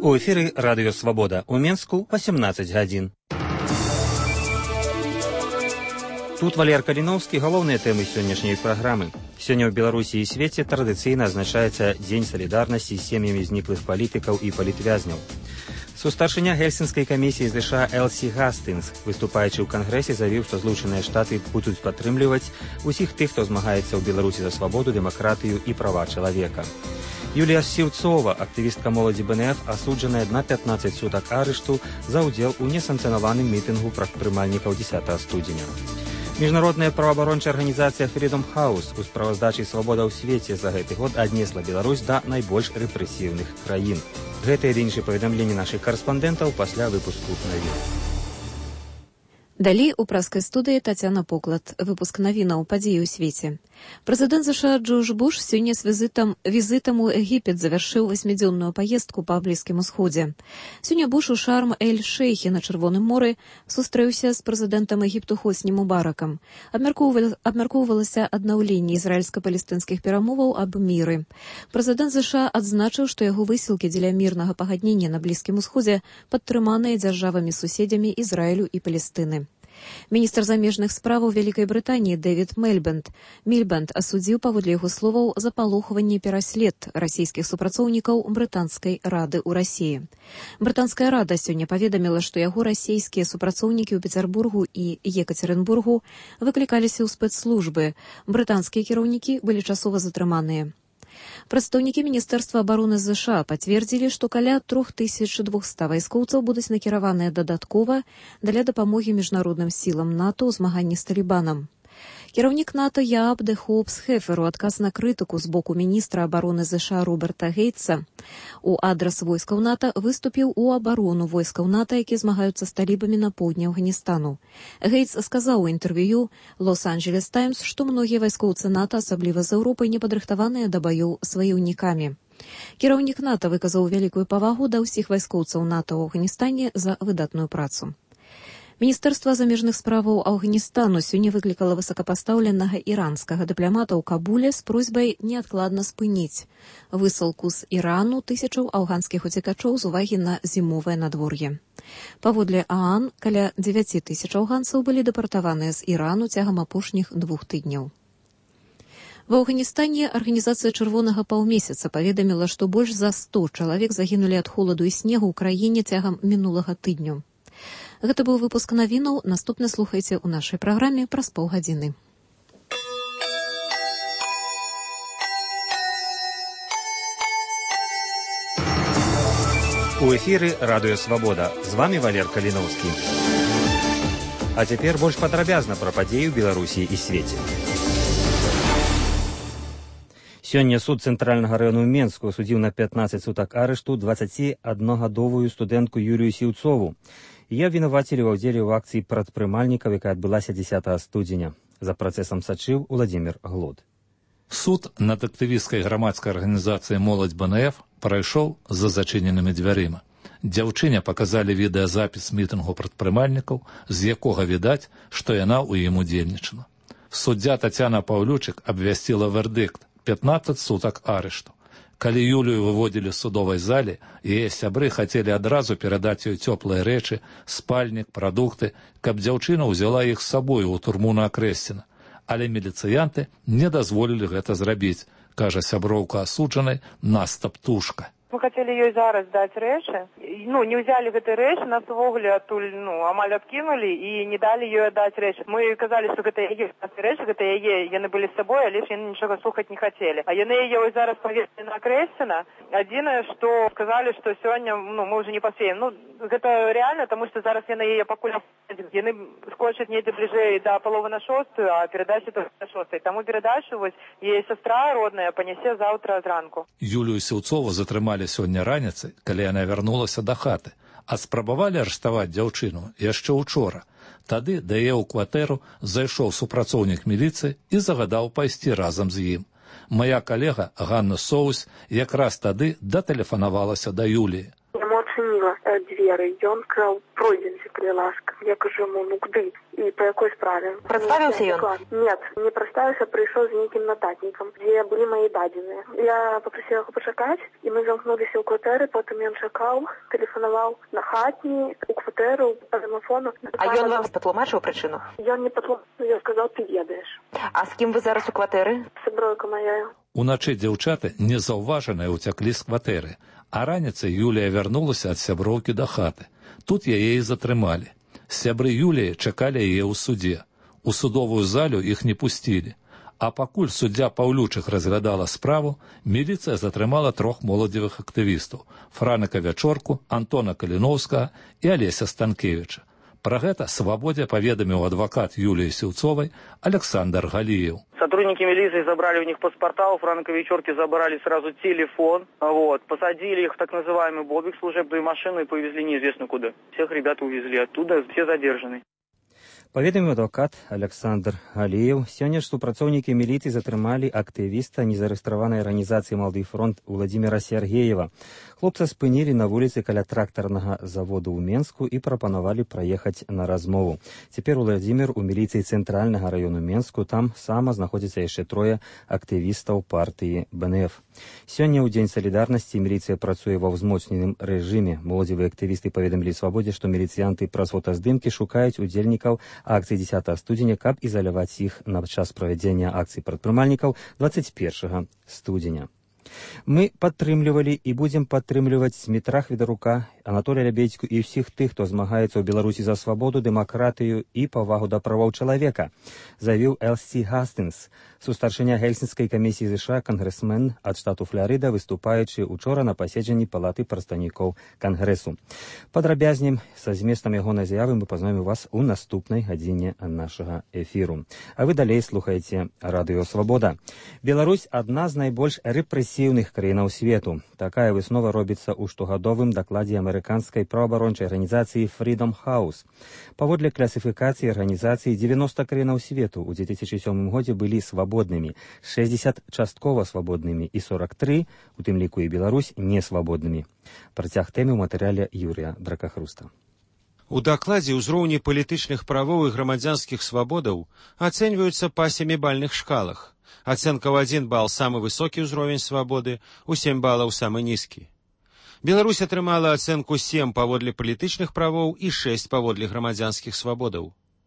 У эфіры Радыё Свабода. У Менску 18 гадзін. Тут Валер Каліноўскі, галоўныя тэмы сённяшняй праграмы. Сёння ў Беларусі і свеце традыцыйна адзначаецца Дзень салідарнасці з сем'ямі зніклых палітыкаў і палітвязняў. Сустаршыня Гельсінскай камісіі ЗША Элсі Гастынгс, выступаючы ў Кангрэсе, заявіў, што Злучаныя Штаты будуць падтрымліваць усіх тых, хто змагаецца ў Беларусі за свабоду, дэмакратыю і права чалавека. Юлія Сіўцова, актывістка моладзі БНФ, асуджаная на 15 сутак арышту за ўдзел у несанкцыянаваным мітынгу прадпрымальнікаў 10 студзеня. Міжнародная праваабарончая арганізацыя Freedom House у справаздачы «Свабода ў свеце» за гэты год аднесла Беларусь да найбольш рэпрэсіўных краін. Гэтыя і іншыя паведамленні нашых карэспандэнтаў пасля выпуску навін. Далей у праскай студыі Тацяна Поклад. Выпуск навінаў падзеі ў свеце. Прэзідэнт ЗША Джордж Буш сёння з візітам у Егіпет завяршыў 8-дзённую паездку па Блізкім Усходзе. Сёння Буш у Шарм-эль-Шейхе на Чырвоным моры сустрэўся з прэзідэнтам Егіпту Хосні Мубаракам. Абмяркоўвалася аднаўленне ізраільска-палестынскіх перамоваў аб міры. Прэзідэнт ЗША адзначыў, што яго высілкі дзеля мірнага пагаднення на Блізкім Усходзе падтрыманыя дзяржавамі-суседзямі Ізраілю і Палестыны. Міністр замежных справаў Вялікай Брытаніі Дэвід Мільбанд асудзіў, паводле яго словаў, запалохванне і пераслед расійскіх супрацоўнікаў Брытанскай рады ў Расіі. Брытанская рада сёння паведаміла, што яго расійскія супрацоўнікі ў Пецярбургу і Екацерынбургу выклікаліся ў спецслужбы. Брытанскія кіраўнікі былі часова затрыманыя. Прадстаўнікі Міністэрства абароны ЗША пацвердзілі, што каля 3200 вайскоўцаў будуць накіраваныя дадаткова для дапамогі міжнародным сілам НАТО ў змаганні з Талібанам. Кіраўнік НАТО Яаб де Хоупс-Хефер у адказ на крытыку з боку міністра абароны ЗША Роберта Гейтса у адрас войскаў НАТО выступіў у абарону войскаў НАТО, якія змагаюцца з талібамі на поўдні Афганістану. Гейтс сказаў у інтэрв'ю «Лос-Анджелес Таймс», што многія вайскоўцы НАТО, асабліва з Еўропы, не падрыхтаваныя да баёў сваяўнікамі. Кіраўнік НАТО выказаў вялікую павагу да ўсіх вайскоўцаў НАТО ў Афганістане за выдатную працу. Міністэрства замежных справаў Афганістану сёння выклікала высокапастаўленага іранскага дыпламата ў Кабуле з просьбай неадкладна спыніць высылку з Ірану тысячаў афганскіх уцекачоў з увагі на зімовае надвор'е. Паводле ААН, каля 9 тысяч афганцаў былі дэпартаваныя з Ірану цягам апошніх 2 тыдняў. В Афганістане арганізацыя Чырвонага паўмесяца паведаміла, што больш за 100 чалавек загінулі ад холаду і снегу ў краіне цягам мінулага тыдню. Гэта быў выпуск навінаў. Наступна слухайце ў нашай праграме праз паўгадзіны. У эфіры Радыё Свабода. З вамі Валер Каліноўскі. А цяпер больш падрабязна пра падзеі ў Беларусі і свеце. Сёння суд Цэнтральнага раёну Менску асудзіў на 15 сутак арышту 21-гадовую студэнтку Юлію Сіўцову. Яе абвінавацілі ва ўдзеле ў акцыі прадпрымальнікаў, якая адбылася 10 студзеня. За працэсам сачыў Уладзімір Глод. Суд над актывісцкай грамадскай арганізацыяй «Моладзь БНФ» прайшоў за зачыненымі дзвярыма. Дзяўчыне паказалі відэазапіс мітынгу прадпрымальнікаў, з якога відаць, што яна ў ім удзельнічала. Суддзя Тацяна Паўлючык абвясціла вердыкт 15 сутак арышту. Калі Юлію выводзілі з судовай залі, яе сябры хацелі адразу перадаць ёй цёплыя рэчы, спальнік, прадукты, каб дзяўчына ўзяла іх з сабою ў турму на Акрэсціна. Але міліцыянты не дазволілі гэта зрабіць, кажа сяброўка асуджанай Наста Птушка. Мы хотели ей зараз дать рэчы. Не взяли гэты рэчы, нас увогуле адтуль амаль адкінулі і не далі ёй аддаць рэчы. Мы казалі, што гэта яе рэчы, гэта яе, яны былі з сабой, але ж яны нічога слухаць не хацелі. А яны яе зараз павесілі на Акрэсціна. Адзінае, што сказалі, што сёння мы ўжо не пасеем. Гэта рэальна, таму што зараз яны яе пакуль яны хочуць недзе бліжэй да паловы на 6, а перадачу на 6. Таму перадачу яе сястра родная панясе заўтра зранку. Юлію Сіўцову затрымалі сёння раніцай, калі яна вярнулася да хаты, а спрабавалі арыштаваць дзяўчыну яшчэ учора. Тады да яе ў кватэру зайшоў супрацоўнік міліцыі і загадаў пайсці разам з ім. Мая калега Ганна Соус якраз тады датэлефанавалася да Юліі. Яму ацаніла двері. Ён сказав, пройдемте, коли ласка. Я кажу йому, ну куди? І по якій справі? Представився він? Нет, не представився, прийшов з неким нотатником, де були мої дані. Я попросила його почекати, і ми замкнулися у квартирі, потім він чекав, телефонував на хатні, у квартиру, по телефону. А він вам потлумачив причину? Ён не потлумачив, я сказав, ти їдеш. А з ким ви зараз у квартирі? З сябройкою моєю. Уначы дзяўчаты незаўважаныя ўцяклі з кватэры, а раніцай Юлія вярнулася ад сяброўкі да хаты. Тут яе і затрымалі. Сябры Юліі чакалі яе ў судзе. У судовую залю іх не пусцілі. А пакуль суддзя Паўлючых разглядала справу, міліцыя затрымала 3 моладзевых актывістаў – Франыка Вячорку, Антона Каліноўскага і Алеся Станкевіча. Пра гэта «Свабодзе» паведаміў адвакат Юліі Сіўцовай Александр Галіев. Сотрудники милиции забрали у них паспорта, у Франка Вечерки забрали сразу телефон, посадили их в так называемый бобик, служебную машину и повезли неизвестно куда. Всех ребят увезли оттуда, все задержаны. Паведаміў адвакат Александр Галіев. Сёння ж супрацоўнікі міліцыі затрымалі актывіста незарэгістраванай арганізацыі «Малды фронт» Владимира Сергеева. Хлопца спынілі на вуліцы каля трактарнага заводу ў Менску і прапанавалі праехаць на размову. Цяпер Владимир у міліцыі цэнтральнага раёну Менску, там сама знаходзіцца яшчэ 3 актывістаў партыі БНФ. Сёння ў Дзень салідарнасці міліцыя працуе ва ўзмоцненым рэжыме. Моладзевыя актывісты паведамілі «Свабодзе», што міліцыянты праз фотаздымкі шукаюць удзельнікаў акцыі 10 студзеня, каб ізаляваць іх на час правядзення акцый прадпрымальнікаў 21 студзеня. Мы падтрымлівалі і будзем падтрымліваць Дмітра Хведарука, Анатолія Лябедзьку і ўсіх тых, хто змагаецца ў Беларусі за свабоду, дэмакратыю і павагу да правоў чалавека, заявіў Элсі Гастынс, сустаршыня Гельсінскай камісіі США, кангрэсмен ад штату Фларыда, выступаючы учора на паседжанні палаты прадстаўнікоў кангрэсу. Падрабязнем са зместам ягонай заявы мы пазнаёмім вас у наступнай гадзіне нашага эфіру. А вы далей слухаеце Радыё Свабода. Беларусь адна з найбольш рэпрэсіўных краінаў свету. Такая выснова робіцца ў штогадовым дакладзе амерыканскай праваабарончай арганізацыі Freedom House. Паводле класіфікацыі арганізацыі 90 краінаў свету ў 2007 годзе былі свабоднымі, 60 часткова свабоднымі і 43, у тым ліку і Беларусь, несвабоднымі. Працяг тэмы ў матэрыяле Юрія Дракахруста. У дакладзе ўзроўні палітычных правоў і грамадзянскіх свабодаў ацэньваюцца па 7-бальных шкалах. Ацэнка ў 1 бал самы высокі ўзровень свабоды, у 7 балаў самы нізкі. Беларусь атрымала ацэнку 7 паводле палітычных правоў і 6 паводле грамадзянскіх свабодаў.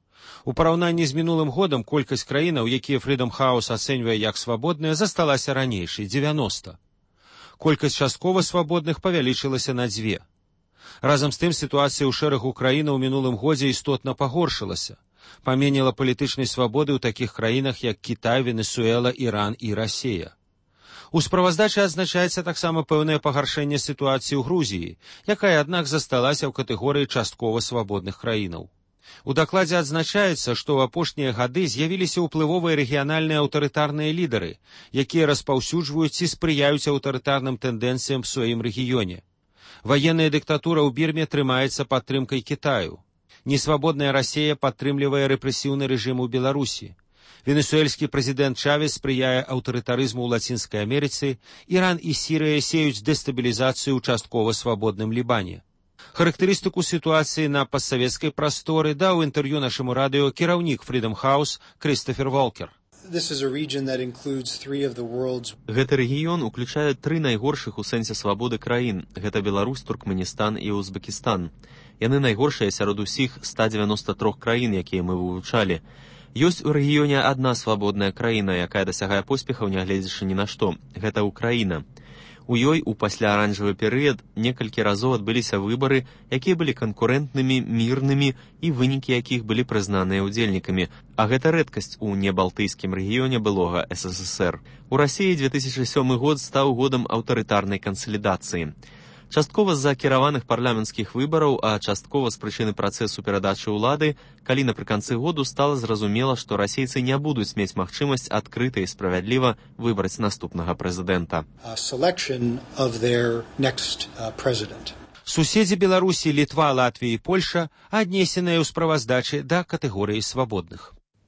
У параўнанні з мінулым годам колькасць краінаў, якія Freedom House ацэньвае як свабодныя, засталася ранейшай – 90. Колькасць часткова свабодных павялічылася на 2. Разам з тым сітуацыя ў шэрагу краінаў у мінулым годзе істотна пагоршылася. Паменела палітычнай свабоды ў такіх краінах, як Кітай, Венесуэла, Іран і Расія. У справаздачы адзначаецца таксама пэўнае пагаршэнне сітуацыі ў Грузіі, якая, аднак, засталася ў катэгорыі часткова свабодных краінаў. У дакладзе адзначаецца, што ў апошнія гады з'явіліся ўплывовыя рэгіянальныя аўтарытарныя лідары, якія распаўсюджваюць ці спрыяюць аўтарытарным тэндэнцыям у сваім рэгіёне. Ваенная дыктатура ў Бірме трымаецца падтрымкай Кітаю. Несвабодная Расія падтрымлівае рэпрэсіўны рэжым у Беларусі. Венесуэльскі прэзідэнт Чавес спрыяе аўтарытарызму ў Лацінскай Амерыцы, Іран і Сірыя сеюць дэстабілізацыю ў часткова свабодным Лібане. Характарыстыку сітуацыі на постсавецкай прасторы даў інтэрв'ю нашаму радыё кіраўнік Freedom House Крыстофер Волкер. Гэты рэгіён уключае 3 найгоршых у сэнсе свабоды краін. Гэта Беларусь, Туркменістан і Узбекістан. Яны найгоршыя сярод усіх 193 краін, якія мы вывучалі. Ёсць у рэгіёне адна свабодная краіна, якая дасягае поспехаў, нягледзячы ні на што. Гэта Украіна. У ёй у пасляаранжавы перыяд некалькі разоў адбыліся выбары, якія былі канкурэнтнымі, мірнымі і вынікі якіх былі прызнаныя ўдзельнікамі, а гэта рэдкасць у небалтыйскім рэгіёне былога СССР. У Расіі 2007 год стаў годам аўтарытарнай кансалідацыі. Часткова з-за кіраваных парламенцкіх выбараў, а часткова з прычыны працэсу перадачы ўлады, калі напрыканцы году стала зразумела, што расейцы не будуць мець магчымасць адкрыта і справядліва выбраць наступнага прэзідэнта. Суседзі Беларусі, Літва, Латвія і Польша аднесеныя ў справаздачы да катэгорыі свабодных.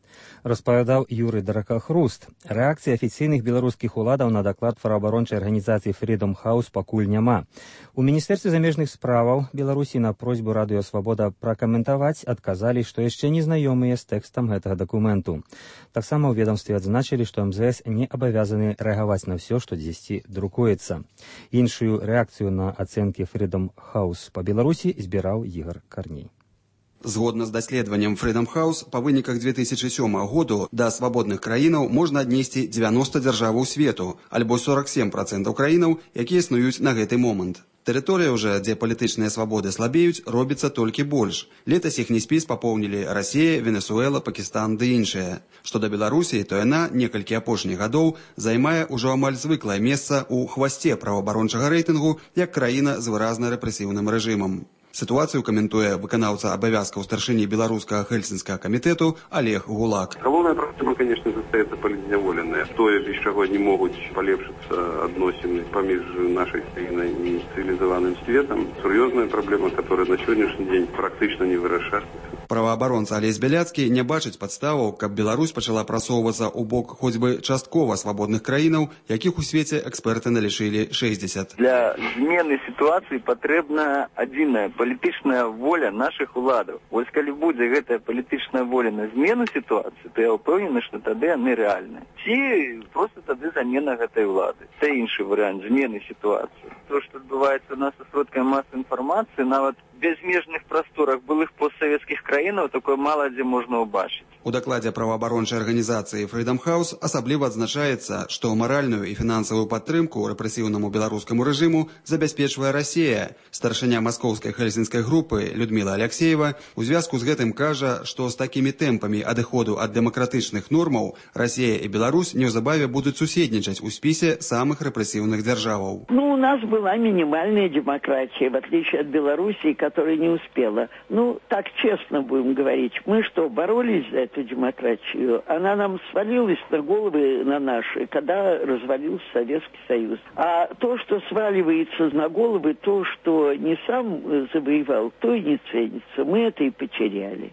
распавядаў Юрый Дракахруст. Рэакцыі афіцыйных беларускіх уладаў на даклад праваабарончай арганізацыі Freedom House пакуль няма. У Міністэрстве замежных справаў Беларусі на просьбу Радыё Свабода пракаментаваць адказалі, што яшчэ не знаёмыя з тэкстам гэтага дакументу. Таксама ў ведомстве адзначылі, што МЗС не абавязаны рэагаваць на ўсё, што дзесьці друкуецца. Іншую рэакцыю на ацэнкі Freedom House па Беларусі збіраў Ігор Карней. Згодна з даследаваннем Freedom House, па выніках 2007 году да свабодных краінаў можна аднесці 90 дзяржаваў свету, альбо 47% краінаў, якія існуюць на гэты момант. Тэрыторыя ўжо, дзе палітычныя свабоды слабеюць, робіцца толькі больш. Летась іхні спіс папоўнілі Расія, Венесуэла, Пакістан ды іншыя. Што да Беларусі, то яна некалькі апошніх гадоў займае ўжо амаль звыклае месца ў хвасце праваабарончага рэйтынгу як краіна з выразна рэпрэсіўным рэжымам. Ситуацию комментуя выконавца обовязков старшыні белорусского Хельсинского комитету Олег Гулак. Головная проблема, конечно, застаецца палітзняволеная. Тое, без чаго не могуць палепшыцца адносіны паміж нашай краінай і цивілізаваным светом. Сур'ёзная проблема, которая на сённяшні дзень практычна не вырашаецца. Праваабаронца Алесь Бяляцкі не бачыць падставаў, каб Беларусь пачала прасоўвацца ў бок хоць бы часткова свабодных краінаў, якіх у свеце эксперты налічылі 60. Для змены сітуацыі патрэбна адзіная палітычная воля нашых уладаў. Вось калі будзе гэтая палітычная воля на змену сітуацыі, то я ўпэўнены, што тады яны рэальныя. Ці проста тады замена гэтай улады. Це іншы варыянт змены сітуацыі. То, што адбываецца у нас у сродках масавай інфармацыі, нават безмежных прасторах былых постсавецкіх краінаў такое мала дзе можна ўбачыць. У дакладзе праваабарончай арганізацыі Freedom House асабліва адзначаецца, што маральную і фінансавую падтрымку рэпрэсіўнаму беларускаму рэжыму забяспечвае Расія. Старшыня маскоўскай хельсінскай групы Людміла Аляксеева у звязку з гэтым кажа, што з такімі тэмпамі адыходу ад дэмакратычных нормаў Расія і Беларусь неўзабаве будуць суседнічаць у спісе самых рэпрэсіўных дзяржаваў. У нас была минимальная демократия, в отличие от Белоруссии, которая не успела. Так честно будем говорить. Мы что, боролись за эту демократию? Она нам свалилась на головы на наши, когда развалился Советский Союз. А то, что сваливается на головы, то, что не сам завоевал, то и не ценится. Мы это и потеряли.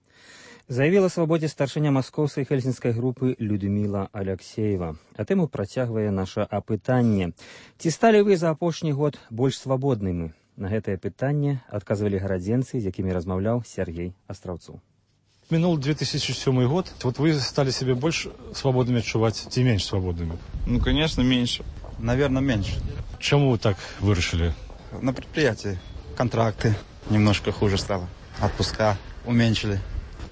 Заявіла свабодзе старшыня маскоўскай хельсінскай групы Людміла Аляксеева. А тэму працягвае наша апытанне. Ці сталі вы за апошні год больш свабоднымі? На гэтае пытанне адказвалі гарадзенцы, з якімі размаўляў Сергей Астраўцоў. Минул 2007 год. Вот вы стали себя больше свободными отчувать, ці меньше свободными? Конечно, меньше. Наверное, меньше. Чему вы так вырашили? На предприятии контракты немножко хуже стало. Отпуска уменьшили.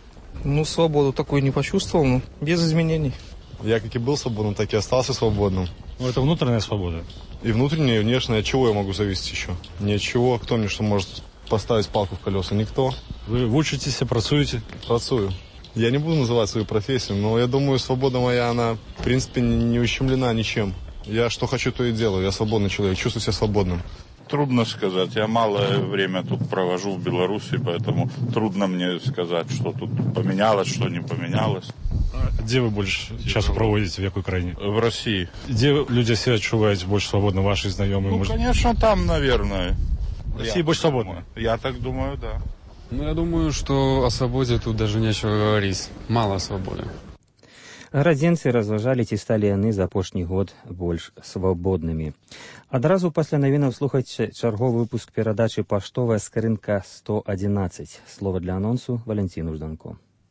Свободу такую не почувствовал, но без изменений. Я как и был свободным, так и остался свободным. Это внутренняя свобода? И внутренняя, и внешняя. От чего я могу зависеть еще? Ни от чего. Кто мне что может поставить палку в колеса? Никто. Вы учитесь, працуете? Працую. Я не буду называть свою профессию, но я думаю, свобода моя, она, в принципе, не ущемлена ничем. Я что хочу, то и делаю. Я свободный человек, чувствую себя свободным. Трудно сказать. Я малое время тут провожу в Беларуси, поэтому трудно мне сказать, что тут поменялось, что не поменялось. А где вы больше часу проводите, в какой краине? В России. Где люди себя отчувают больше свободно, ваши знакомые? Конечно, там, наверное. В России больше свободно? Я так думаю, да. Я думаю, что о свободе тут даже нечего говорить. Мало свободы. Гарадзенцы разважалі, ці сталі яны за апошні год больш свабоднымі. Адразу пасля навінаў слухаць чарговы выпуск перадачы «Паштовая скрынка 111». Слова для анонсу Валентину Жданко.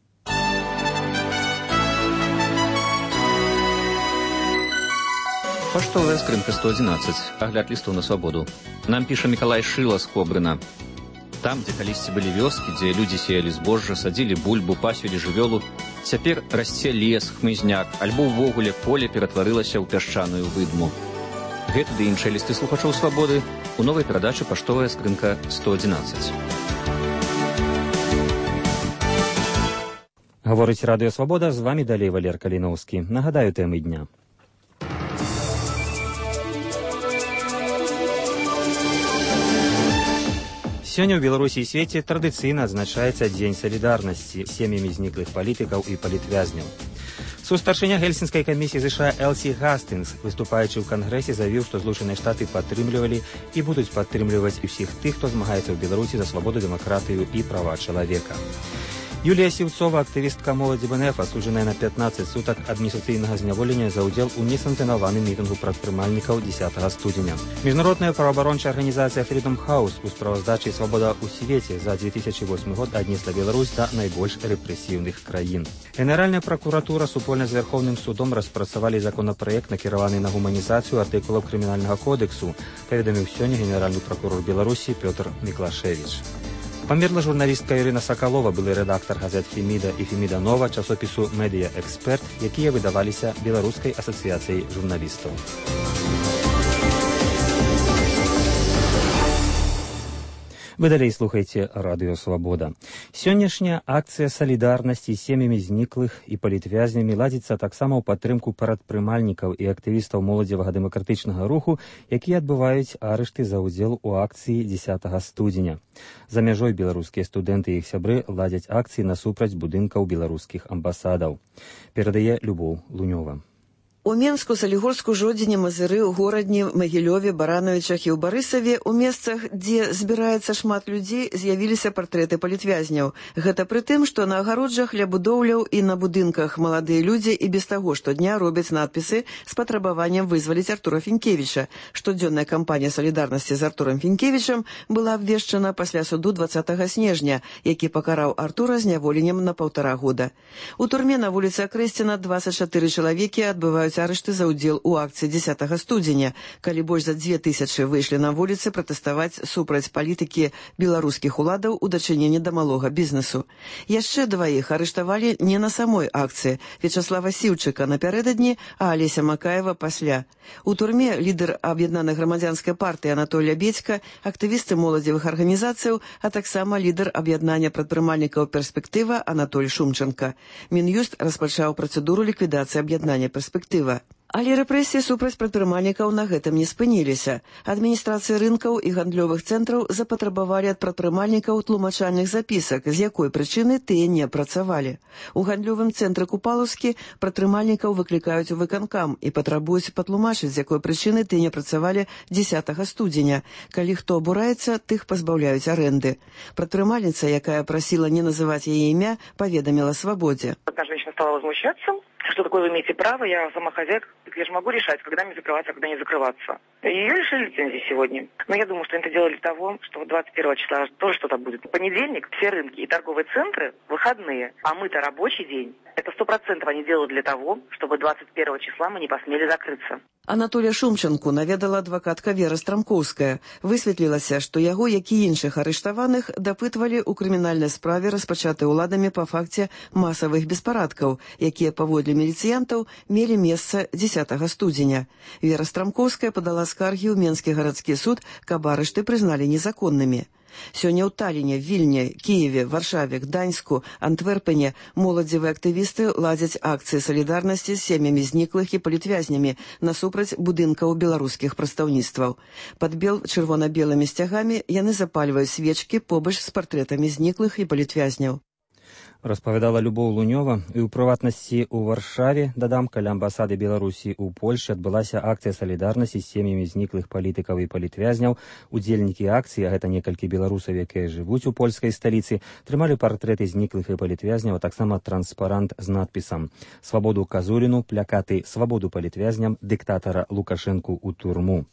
Паштовая скрынка 111. Агляд лістоў на свабоду. Нам піша Мікалай Шыла з Кобрына. Там, дзе калісьці былі вёскі, дзе людзі сеялі збожжа, садзілі бульбу, пасвілі жывёлу, цяпер расце лес, хмызняк, альбо ўвогуле поле ператварылася ў пясчаную выдму. Гэты ды іншыя лісты слухачоў свабоды у новай перадачы «Паштовая скрынка 111». Гаворыць Радыё Свабода, з вамі далей Валер Каліноўскі. Нагадаю тэмы дня. Сёння ў Беларусі і свеце традыцыйна адзначаецца Дзень салідарнасці з сем'ямі зніклых палітыкаў і палітвязняў. Сустаршыня Гельсінскай камісіі ЗША Элсі Гастынгс, выступаючы ў Кангрэсе, заявіў, што Злучаныя Штаты падтрымлівалі і будуць падтрымліваць усіх тых, хто змагаецца ў Беларусі за свабоду, дэмакратыю і права чалавека. Юлія Сіўцова, актывістка моладзі БНФ, асуджаная на 15 сутак адміністрацыйнага зняволення за ўдзел у несанкцыянаваным мітынгу прадпрымальнікаў 10 студзеня. Міжнародная праваабарончая арганізацыя Freedom House у справаздачы «Свабода ў свеце» за 2008 год аднесла Беларусь да найбольш рэпрэсіўных краін. Генеральная пракуратура супольна з Верховным судом распрацавалі законапраект, накіраваны на гуманізацыю артыкулаў крымінальнага кодексу, паведаміў сёння генеральны пракурор Беларусі Пётр Міклашевіч. Памерла журналістка Ірына Сакалова, былы рэдактар газет «Феміда» і «Феміда Нова», часопісу «Медыя Эксперт», якія выдаваліся Беларускай асацыяцыяй журналістаў. Вы далей слухаеце радыё «Свабода». Сённяшняя акцыя салідарнасці з сем'ямі зніклых і палітвязнямі ладзіцца таксама ў падтрымку прадпрымальнікаў і актывістаў моладзевага дэмакратычнага руху, якія адбываюць арышты за ўдзел у акцыі 10 студзеня. За мяжой беларускія студэнты і іх сябры ладзяць акцыі насупраць будынкаў беларускіх амбасадаў. Перадае Любоў Лунёва. У Менску, Салігорску, Жодзіне, Мазыры, Горадні, Магілёве, Барановічах і ў Барысаве у месцах, дзе збіраецца шмат людзей, з'явіліся партрэты палітвязняў. Гэта пры тым, што на агароджах ля будоўляў і на будынках маладыя людзі і без таго штодня робяць надпісы з патрабаваннем вызваліць Артура Фінкевіча. Штодзённая кампанія салідарнасці з Артурам Фінкевічам была абвешчана пасля суду 20 снежня, які пакараў Артура зняволеннем на 1,5 года. У турме на вуліцы Акрэсціна 24 чалавекі адбываюць арышты за ўдзел у акцыі 10 студзеня, калі больш за 2000 выйшлі на вуліцы пратэставаць супраць палітыкі беларускіх уладаў у дачыненні да малога бізнесу. Яшчэ дваіх арыштавалі не на самой акцыі: Вячаслава Сіўчыка напярэдадні, а Алеся Макаева пасля. У турме лідар аб'яднанай грамадзянскай партыі Анатоль Бедзька, актывісты моладзевых арганізацыяў, а таксама лідар аб'яднання прадпрымальнікаў «Перспектыва» Анатоль Шумченко. Мін'юст распачаў працэдуру ліквідацыі аб'яднання «Перспектыва». Але рэпрэсіі супраць прадпрымальнікаў на гэтым не спыніліся. Адміністрацыі рынкаў і гандлёвых цэнтраў запатрабавалі ад прадпрымальнікаў тлумачальных запісак, з якой прычыны тыя не працавалі. У гандлёвым цэнтры Купалаўскі прадпрымальнікаў выклікаюць у выканкам і патрабуюць патлумачыць, з якой прычыны тыя не працавалі 10 студзеня. Калі хто абураецца, тых пазбаўляюць арэнды. Прадпрымальніца, якая прасіла не называць яе імя, паведаміла «Свабодзе». Одна женщина стала возмущаться. Что такое вы имеете право? Я сама хозяйка. Я же могу решать, когда мне закрываться, а когда не закрываться. Ее лишили лицензии сегодня. Но я думаю, что это делали для того, что 21 числа тоже что-то будет. В понедельник все рынки и торговые центры выходные, а мы-то рабочий день. Это 100% они делают для того, чтобы 21 числа мы не посмели закрыться. Анатолія Шумченку наведала адвакатка Вера Страмкоўская. Высветлілася, што яго, як і іншых арыштаваных, дапытвалі ў крымінальнай справе, распачатай уладамі па факце масавых беспарадкаў, якія паводле міліцыянтаў мелі месца 10 студзеня. Вера Страмкоўская падала скаргі ў Менскі гарадскі суд, каб арышты прызналі незаконнымі. Сёння ў Таліне, Вільні, Кіеве, Варшаве, Гданьску, Антверпене моладзевыя актывісты ладзяць акцыі салідарнасці з сем'ямі зніклых і палітвязнямі насупраць будынкаў беларускіх прадстаўніцтваў. Пад чырвона-белымі сцягамі яны запальваюць свечкі побач з партрэтамі зніклых і палітвязняў. Распавядала Любоў Лунёва. І ў прыватнасці ў Варшаве, дадам, каля амбасады Беларусі ў Польшчы адбылася акцыя салідарнасці з сем'ямі зніклых палітыкаў і палітвязняў. Удзельнікі акцыі, а гэта некалькі беларусаў, якія жывуць у польскай сталіцы, трымалі партрэты зніклых і палітвязняў, а таксама транспарант з надпісам «Свабоду Казуліну», плякаты «Свабоду палітвязням», дыктатара Лукашэнку ў турму.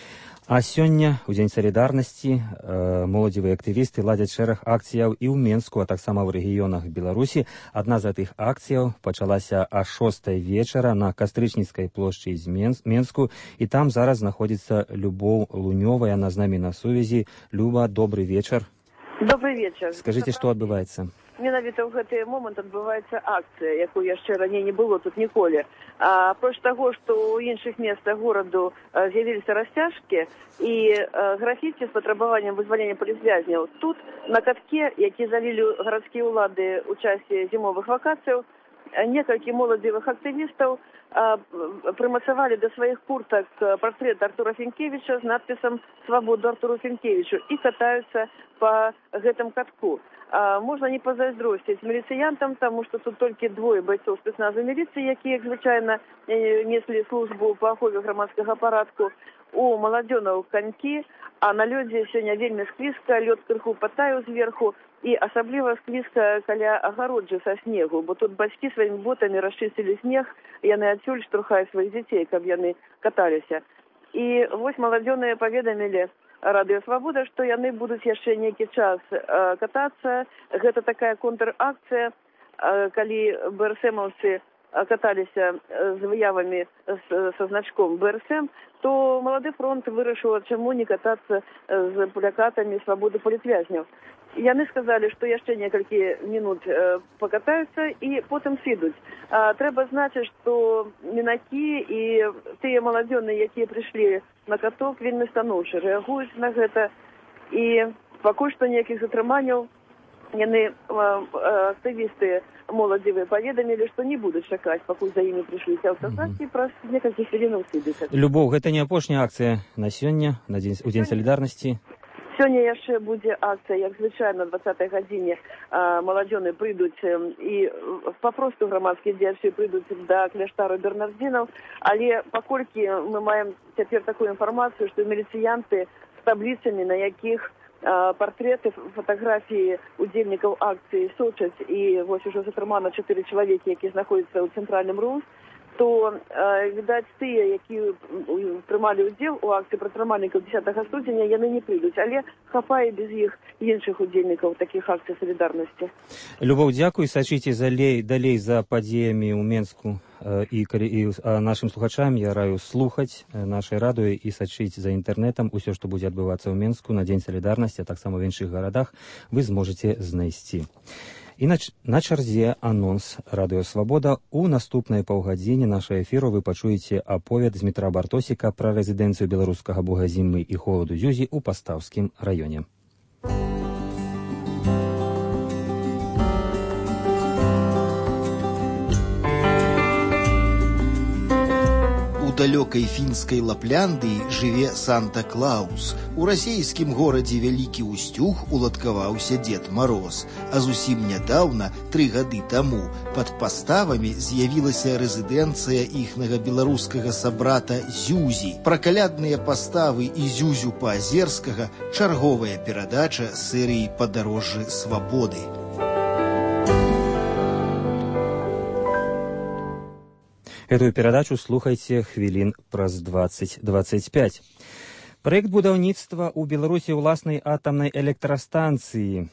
А сёння, у Дзень салідарнасці, моладзевыя актывісты ладзяць шэраг акцыяў і ў Менску, а таксама ў рэгіёнах Беларусі. Адна з гэтых акцыяў пачалася а 6 вечара на Кастрычніцкай плошчы з Менску, і там зараз знаходзіцца Любоў Лунёва, яна з намі на сувязі. Люба, добры вечар. Добрый вечер. Скажыце, што адбываецца? Менавіта ў гэты момант адбываецца акцыя, якую яшчэ раней не было тут ніколі. Апроч таго, што ў іншых месцах гораду з'явіліся расцяжкі і графіці з патрабаваннем вызвалення палітвязняў, тут на катке, які залілі гарадскія ўлады ў часе зімовых вакацыяў, некалькі моладзевых актывістаў прымацавалі да сваіх куртак партрэт Артура Фінкевіча з надпісам «Свабоду Артуру Фінкевічу» і катаюцца па гэтым катку. Можна не пазайздросціць міліцыянтам, таму што тут толькі двое байцоў спецназу міліцыі, якія, як звычайна, неслі службу па ахове грамадскага парадку. У маладзёнаў канькі, а на лёдзе сёння вельмі склізка, лёд крыху патаяў зверху, І асабліва склізка каля агароджы са снегу, бо тут бацькі сваімі ботамі расчысцілі снег, яны адсюль штурхаюць сваіх дзяцей, каб яны каталіся. І вось маладзёныя паведамілі Радыё Свабода, што яны будуць яшчэ нейкі час катацца. Гэта такая контр-акцыя, калі БРСМаўцы каталіся з выявамі са значком БРСМ, то Малады фронт вырашыў, чаму не катацца з плакатамі свабоды палітвязняў. Яны сказалі, што яшчэ некалькі мінут пакатаюцца і потым сыдуць. Трэба значыць, што мінакі і тыя маладзёныя, якія прыйшлі на каток, вельмі станоўча рэагуюць на гэта. І пакуль што ніякіх затрыманняў яны, актывісты моладзевыя, паведамілі, што не будуць чакаць, пакуль за імі прыйшлі аўтазакі, праз некалькі хвілінаў сыдуць. Любоў, гэта не апошняя акцыя на сёння, у Дзень салідарнасці? Сёння яшчэ будзе акцыя, як звычайна, 20-й гадзіне маладзёны прыйдуць і папросту грамадскія дзеячы прыйдуць да кляштару бернардзінаў, але паколькі мы маем цяпер такую інфармацыю, што міліцыянты з табліцамі, на якіх партрэты, фатаграфіі удзельнікаў акцыі сочаць, і вось ужо затрымана 4 чалавекі, якія знаходзяцца ў цэнтральным РУС, то, відаць, тыя, якія прымалі ўдзел у акцыі прадпрымальнікаў 10 студзеня, яны не прыйдуць, але хапае без іх іншых удзельнікаў такіх акцый салідарнасці. Любоў, дзякуй, сачыце далей за падзеямі ў Менску, і нашым слухачам я раю слухаць нашай радыё і сачыць за інтэрнэтам. Усё, што будзе адбывацца ў Менску на Дзень салідарнасці, а таксама ў іншых гарадах, вы зможаце знайсці. І на чарзе анонс Радыё Свабода. У наступнай паўгадзіне нашага эфіру вы пачуеце аповед Змітра Бартосіка пра рэзідэнцыю беларускага бога зімы і холаду Зюзі ў Пастаўскім раёне. У далёкай фінскай Лапляндыі жыве Санта-Клаус. У расейскім горадзе Вялікі Устюг уладкаваўся Дзед Мароз. А зусім нядаўна, 3 гады таму, пад Паставамі з'явілася рэзідэнцыя іхнага беларускага сабрата Зюзі. Пра калядныя паставы і Зюзю Паазерскага чарговая перадача серыі «Падарожжы свабоды». Эту перадачу слухайце хвілін праз 20-25. Праект будаўніцтва ў Беларусі ўласнай атамнай электрастанцыі.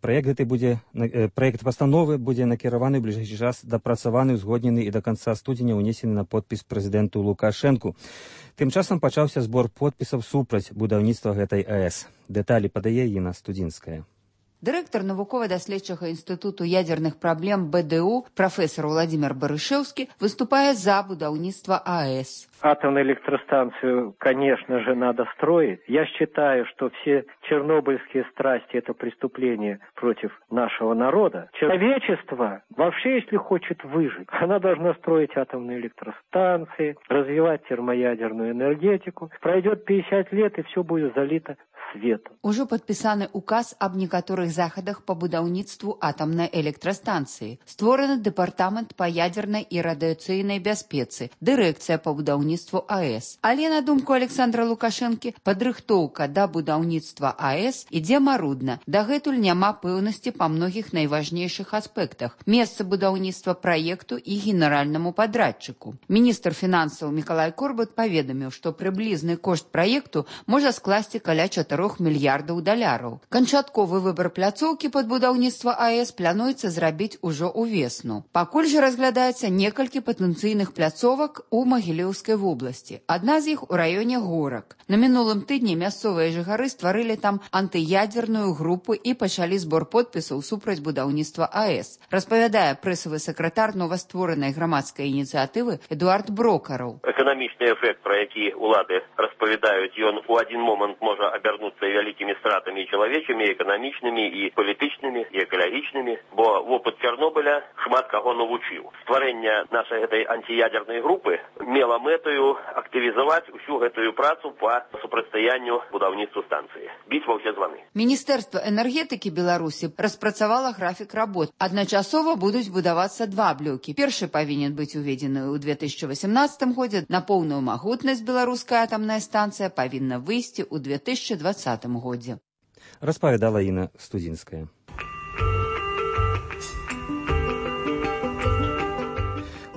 Праект пастановы будзе накіраваны ў бліжэйшы час, дапрацаваны, узгоднены і да канца студзеня ўнесены на подпіс прэзідэнту Лукашэнку. Тым часам пачаўся збор подпісаў супраць будаўніцтва гэтай АЭС. Дэталі падае Інна Студзінская. Дырэктар навукова-даследчага інстытуту ядзерных праблем БДУ прафесор Владимир Барышевский выступае за будаўніцтва АЭС. Атомную электростанцию, конечно же, надо строить. Я считаю, что все чернобыльские страсти – это преступление против нашего народа. Человечество вообще, если хочет выжить, она должна строить атомные электростанции, развивать термоядерную энергетику. Пройдет 50 лет, и все будет залито светом. Ужо падпісаны указ аб некаторых захадах па будаўніцтву атамнай электрастанцыі. Створаны дэпартамент па ядзернай і радыяцыйнай бяспецы, дырэкцыя па будаўніцтву АЭС. Але, на думку Александра Лукашэнкі, падрыхтоўка да будаўніцтва АЭС ідзе марудна. Дагэтуль няма пэўнасці па многіх найважнейшых аспектах: месца будаўніцтва праекту і генеральнаму падрадчыку. Міністр фінансаў Мікалай Корбут паведаміў, што прыблізны кошт праекту можа скласці каля 4 мільярдаў даляраў. Канчатковы выбар пляцоўкі пад будаўніцтва АЭС плануецца зрабіць ужо ўвесну. Пакуль жа разглядаецца некалькі патэнцыйных пляцовак у Магілёўскай вобласці. Адна з іх у раёне Горак. На мінулым тыдні мясцовыя жыхары стварылі там антыядзерную групу і пачалі збор подпісаў супраць будаўніцтва АЭС. Распавядае прэсавы сакратар новастворанай грамадскай ініцыятывы Эдуард Брокараў. Эканамічны эфект, пра які ўлады распавядаюць, ён у адзін момант можа абярнуцца вялікімі стратамі чалавечымі, эканамічнымі і палітычнымі, і экалагічнымі, бо вопыт Чарнобыля шмат каго навучыў. Стварэнне нашай гэтай антыядзернай групы мела мэтаю актывізаваць усю гэтую працу па супрацьстаянню будаўніцтву станцыі. Біць ва ўсе званы. Міністэрства энергетыкі Беларусі распрацавала графік работ. Адначасова будуць будавацца 2 блокі. Першы павінен быць уведзены ў 2018 годзе. На поўную магутнасць беларуская атамная станцыя павінна выйсці ў 2020 годзе. Распавядала Інна Студзінская.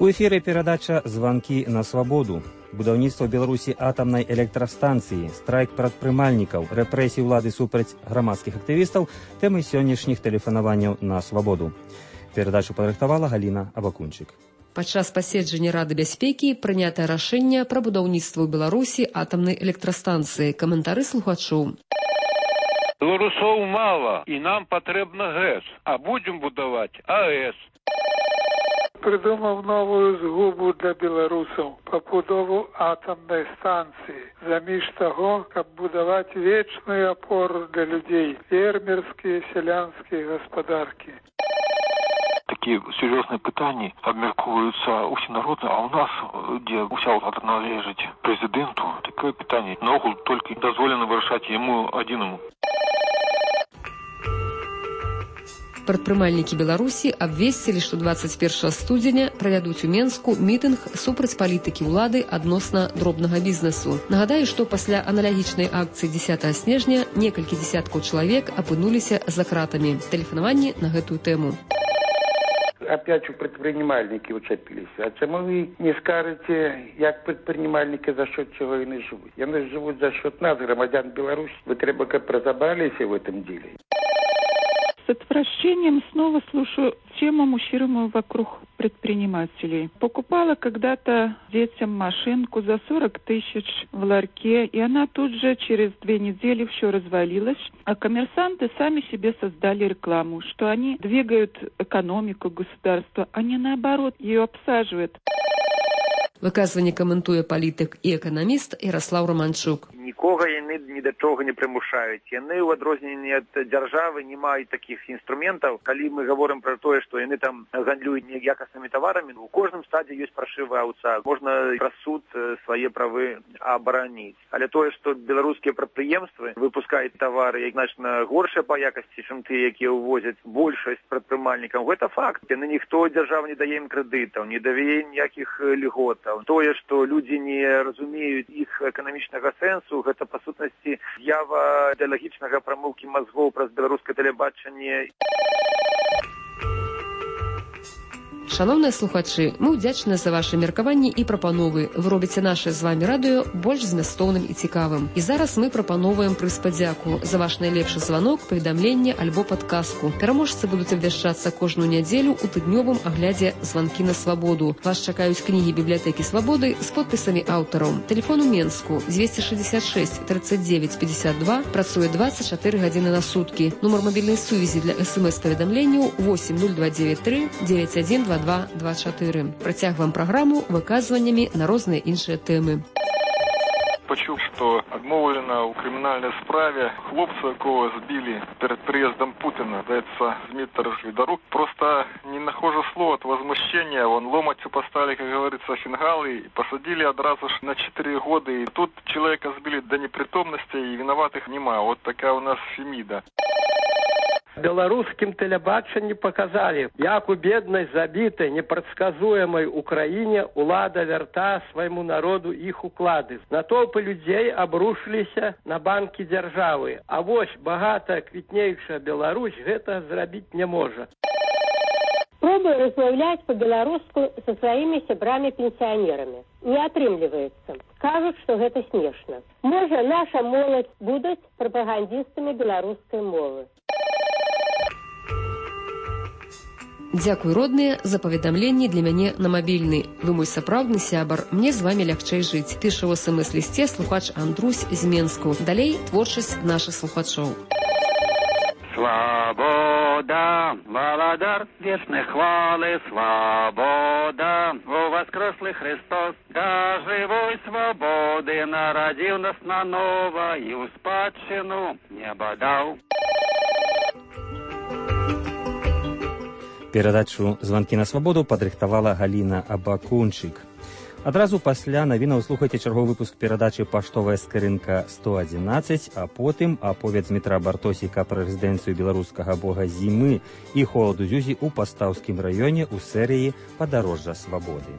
У эфіры перадача «Званкі на свабоду». Будаўніцтва Беларусі атамнай электрастанцыі, страйк прадпрымальнікаў, рэпрэсіі ўлады супраць грамадскіх актывістаў – тэмы сённяшніх тэлефанаванняў на свабоду. Перадачу падрыхтавала Галіна Абакунчык. Падчас паседжання Рады бяспекі прынята рашэнне пра будаўніцтва ў Беларусі атамнай электрастанцыі. Каментары слухачоў. Беларусоў мала, і нам патрэбна ГЭС, а будзем будаваць АЭС. Придумав новую згубу для беларусаў па будову атамнай станцыі, заміж таго, каб будаваць вечную апору для людзей, фермерскія, сялянскія гаспадаркі. Такие серьезные пытания обмерковываются усенародно, а у нас, где уся влада належит президенту, такое питание наогул только дозволено вырашать ему одиному. Прадпрымальнікі Беларусі абвесцілі, што 21 студзеня правядуць у Менску мітынг супраць палітыкі ўлады адносна дробнага бізнесу. Нагадаю, што пасля аналагічнай акцыі 10 снежня некалькі дзесяткаў чалавек апынуліся за кратамі. Тэлефанаванні на гэтую тэму. Опять у предпринимальники учепились. А чему вы не скажете, як предпринимальники за счет чего они живут? Они живут за счет нас, громадян Беларуси. Вы треба как разобрались в этом деле. С отвращением снова слушаю тему мужчину вокруг предпринимателей. Покупала когда-то детям машинку за 40 тысяч в ларьке, и она тут же через 2 недели все развалилась. А коммерсанты сами себе создали рекламу, что они двигают экономику государства, а не наоборот ее обсаживают. Выказванне каментуе палітык і эканаміст Ярослав Романчук. Нікога яны ні да чого не прымушаюць. Яны ў адрозненні ад дзяржавы не маюць такіх інструментаў. Калі мы гаворым пра тое, што яны там гандлююць неякаснымі таварамі, у кожным стадзе ёсць паршывая аўца. Можна праз суд свае правы абараніць. Але тое, што беларускія прадпрыемствы выпускаюць тавары значна горшыя па якасці, чым тыя, якія ўвозяць большасць прадпрымальнікаў, гэта факт. Яны ніхто дзяржава не дае ім крэдытаў, не дае ніякіх льготаў. Тое, што людзі не разумеюць іх эканамічнага сэнсу, гэта па сутнасці з'ява ідэалагічнага прамыўкі мазгоў праз беларускае тэлебачанне. Шановныя слухачы, мы ўдзячныя за вашы меркаванні і прапановы. Вы робіце наше з вамі радыё больш змястоўным і цікавым. І зараз мы прапановуем прыз падзяку за ваш найлепшы званок, паведамленне альбо падказку. Пераможцы будуць абвяшчацца кожную нядзелю ў тыднёвым аглядзе «Званкі на свабоду». Вас чакаюць кнігі бібліятэкі свабоды з подпісамі аўтараў. Тэлефон у Менску 266 39 52, працуе 24 гадзіны на суткі. Нумар мабільнай сувязі для СМС-паведамленняў 80293 9122 24. Працягваем праграму выказваннямі на розныя іншыя тэмы. Почув, что адмовлено у криминальной справе хлопца, якого збили перед приездом Путина, здається, Дмитр Жвидорук. Просто не нахожу слова от возмущения. Вон ломать поставили, как говорится, фингалы и посадили одразу ж на 4 года. И тут человека сбили до непритомности и виноватых нема. Вот такая у нас фемида. Беларускім тэлебачанні показалі, як у беднай, забітай, непрадказуемай Украіне улада вярта свайму народу іх уклады. Натоўпы людзей абрушыліся на банкі дзяржавы, а вось багатая квітнейшая Беларусь гэта зрабіць не можа. Пробую размаўляць по-беларуску со сваімі сябрамі-пенсіянерамі. Не атрымліваецца. Кажуць, што гэта смешна. Можа, наша моладзь будуць прапагандістамі беларускай мовы. Дзякуй, родныя, за паведамленні для мяне на мабільны. Вы мой сапраўдны сябар, мне з вамі лягчэй жыць. Піша ў СМС-лісце слухач Андрусь з Менску. Далей творчасць нашых слухачоў. Свобода, володар вечной хвалы, свобода, о воскреслый Христос, да живой свободы народил нас наново и у спадщину неба дал. Перадачу «Званкі на свабоду» падрыхтавала Галіна Абакунчык. Адразу пасля навінаў слухайце чарговы выпуск перадачы «Паштовая скрынка 111», а потым аповед Дмітра Бартосіка пра рэзідэнцыю беларускага бога зімы і холаду зюзі ў Пастаўскім раёне ў серыі «Падарожжа свабоды».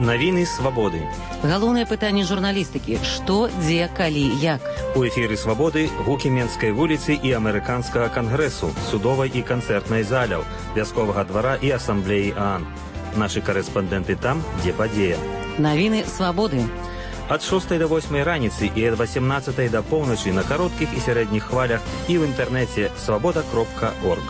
Навіны свабоды. Галоўнае пытанне журналістыкі: што, дзе, калі, як. У эфіры свабоды гукі Менскай вуліцы і амерыканскага кангрэсу, судовай і канцэртнай заляў, вясковага двара і асамблеі ААН. Нашы карэспандэнты там, дзе падзея. Навіны свабоды. Ад 6 до 8 раніцы і ад 18 до поўначы на кароткіх і сярэдніх хвалях і ў інтэрнэце свабода.орг.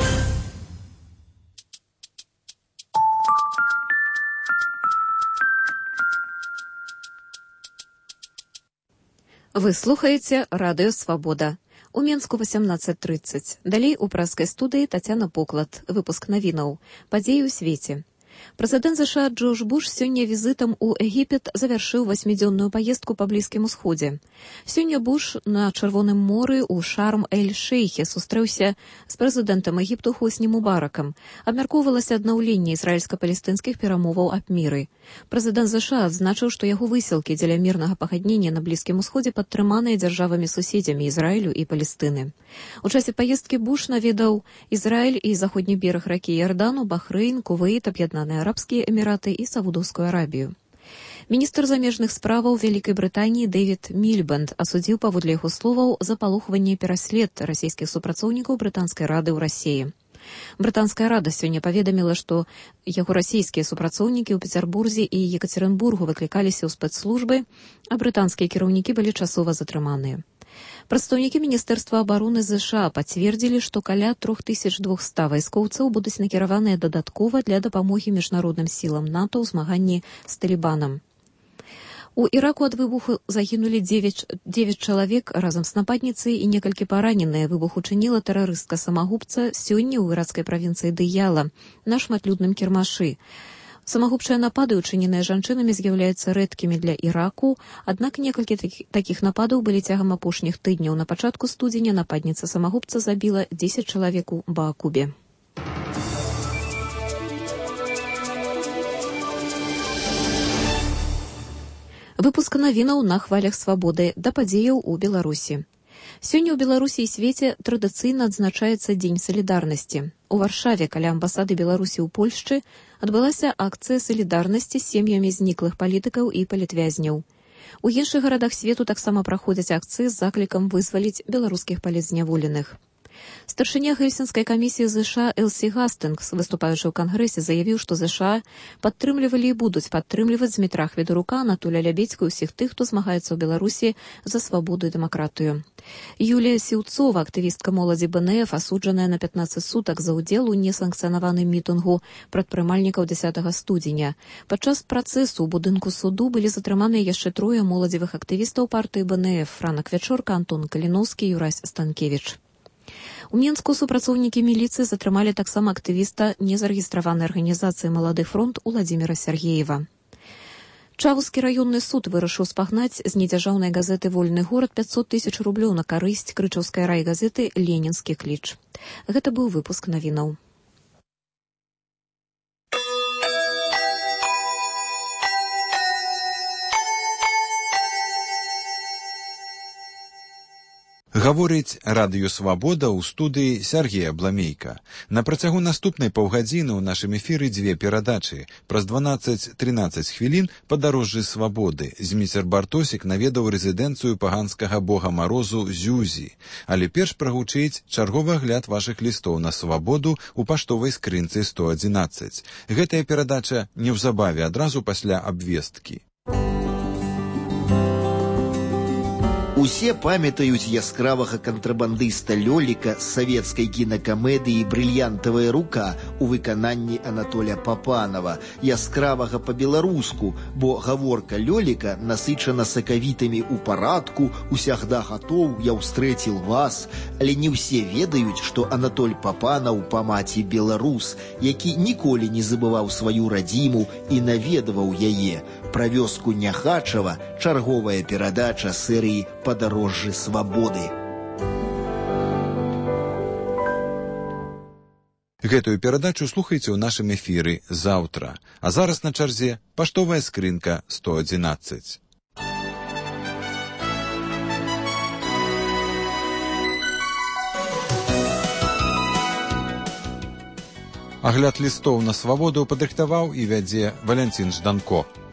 Вы слухаеце радыё «Свабода». У Менску 18:30. Далей у пражскай студыі Тацяна Поклад. Выпуск навінаў. Падзеі ў свеце. Прэзідэнт США Джордж Буш сёння візітам у Егіпет завяршыў 8-дзённую паездку па Блізкім Усходзе. Сёння Буш на Чырвоным моры ў Шарм-эль-Шейхе сустрэўся з прэзідэнтам Егіпту Хосні Мубаракам. Абмяркоўвалася аднаўленне ізраільска-палестынскіх перамоваў аб міры. Прэзідэнт США адзначыў, што яго высілкі дзеля мірнага пагаднення на Блізкім Усходзе падтрыманыя дзяржавамі-суседзямі Ізраілю і Палестыны. У часе паездкі Буш наведаў Ізраіль і заходні бераг ракі Ярдану, Бахрэйн, Кувейт, Аб'яднаныя Арабскія Эміраты і Саудаўскую Арабію. Міністр замежных справаў Вялікай Брытаніі Дэвід Мільбанд асудзіў, паводле яго словаў, запалохванне і пераслед расійскіх супрацоўнікаў Брытанскай рады ў Расіі. Брытанская рада сёння паведаміла, што яго расійскія супрацоўнікі ў Пецярбурзе і Екацерынбургу выклікаліся ў спецслужбы, а брытанскія кіраўнікі былі часова затрыманыя. Прадстаўнікі Міністэрства абароны США пацвердзілі, што каля 3200 вайскоўцаў будуць накіраваныя дадаткова для дапамогі міжнародным сілам НАТО ў змаганні з Талібанам. У Іраку ад выбуху загінулі 9 чалавек разам з нападніцай і некалькі параненыя. Выбух учыніла тэрарыстка-самагубца сёння ў іракскай правінцыі Дыяла на шматлюдным кірмашы. Самагубчыя напады, учыненыя жанчынамі, з'яўляюцца рэдкімі для Іраку, аднак некалькі такіх нападаў былі цягам апошніх тыдняў. На пачатку студзеня нападніца самагубца забіла 10 чалавек у Баакубе. Выпуск навінаў на хвалях свабоды да падзеяў у Беларусі. Сёння ў Беларусі і свеце традыцыйна адзначаецца Дзень салідарнасці. У Варшаве каля амбасады Беларусі ў Польшчы адбылася акцыя салідарнасці з сем'ямі зніклых палітыкаў і палітвязняў. У іншых гарадах свету таксама праходзяць акцыі з заклікам вызваліць беларускіх палітзняволеных. Старшыня Гельсінскай камісіі США Элсі Гастынгс, выступаючы ў Кангрэсе, заявіў, што США падтрымлівалі і будуць падтрымліваць Змітра Хведурука, Анатоля Лябедзьку і ўсіх тых, хто змагаецца ў Беларусі за свабоду і дэмакратыю. Юлія Сіўцова, актывістка моладзі БНФ, асуджаная на 15 сутак за ўдзел у несанкцыянаваным мітынгу прадпрымальнікаў 10 студзеня. Падчас працэсу ў будынку суду былі затрыманыя яшчэ 3 моладзевых актывістаў партыі БНФ: Франак Вячорка, Антон Каліноўскі, Юрась Станкевіч. У Менску супрацоўнікі міліцыі затрымалі таксама актывіста незарэгістраванай арганізацыі «Малады фронт» Уладзіміра Сяргеева. Чавускі раённы суд вырашыў спагнаць з недзяржаўнай газеты «Вольны горад» 500 000 рублёў на карысць крычаўскай райгазеты «Ленінскі кліч». Гэта быў выпуск навінаў. Гаворыць радыё «Свабода» ў студыі Сяргея Бламейка. На працягу наступнай паўгадзіны ў нашым эфіры 2 перадачы. Праз 12-13 хвілін «Падарожжы свабоды». Зміцер Бартосік наведаў рэзідэнцыю паганскага бога марозу Зюзі. Але перш прагучыць чарговы агляд вашых лістоў на свабоду ў паштовай скрынцы 111. Гэтая перадача неўзабаве адразу пасля абвесткі. Усе памятаюць яскравага кантрабандыста Лёліка з савецкай кінакамедыі «Брыльянтавая рука» у выкананні Анатоля Папанова, яскравага па-беларуску, бо гаворка Лёліка насычана сакавітамі ў парадку, усягда гатоў, я ўстрэціл вас, але не ўсе ведаюць, што Анатоль Папанаў па маці беларус, які ніколі не забываў сваю радзіму і наведваў яе. Пра вёску Няхачава чарговая перадача серыі «Падарожжы свабоды». Гэтую перадачу слухайце ў нашым эфіры заўтра. А зараз на чарзе паштовая скрынка 111. Агляд лістоў на свабоду падрыхтаваў і вядзе Валянцін Жданко.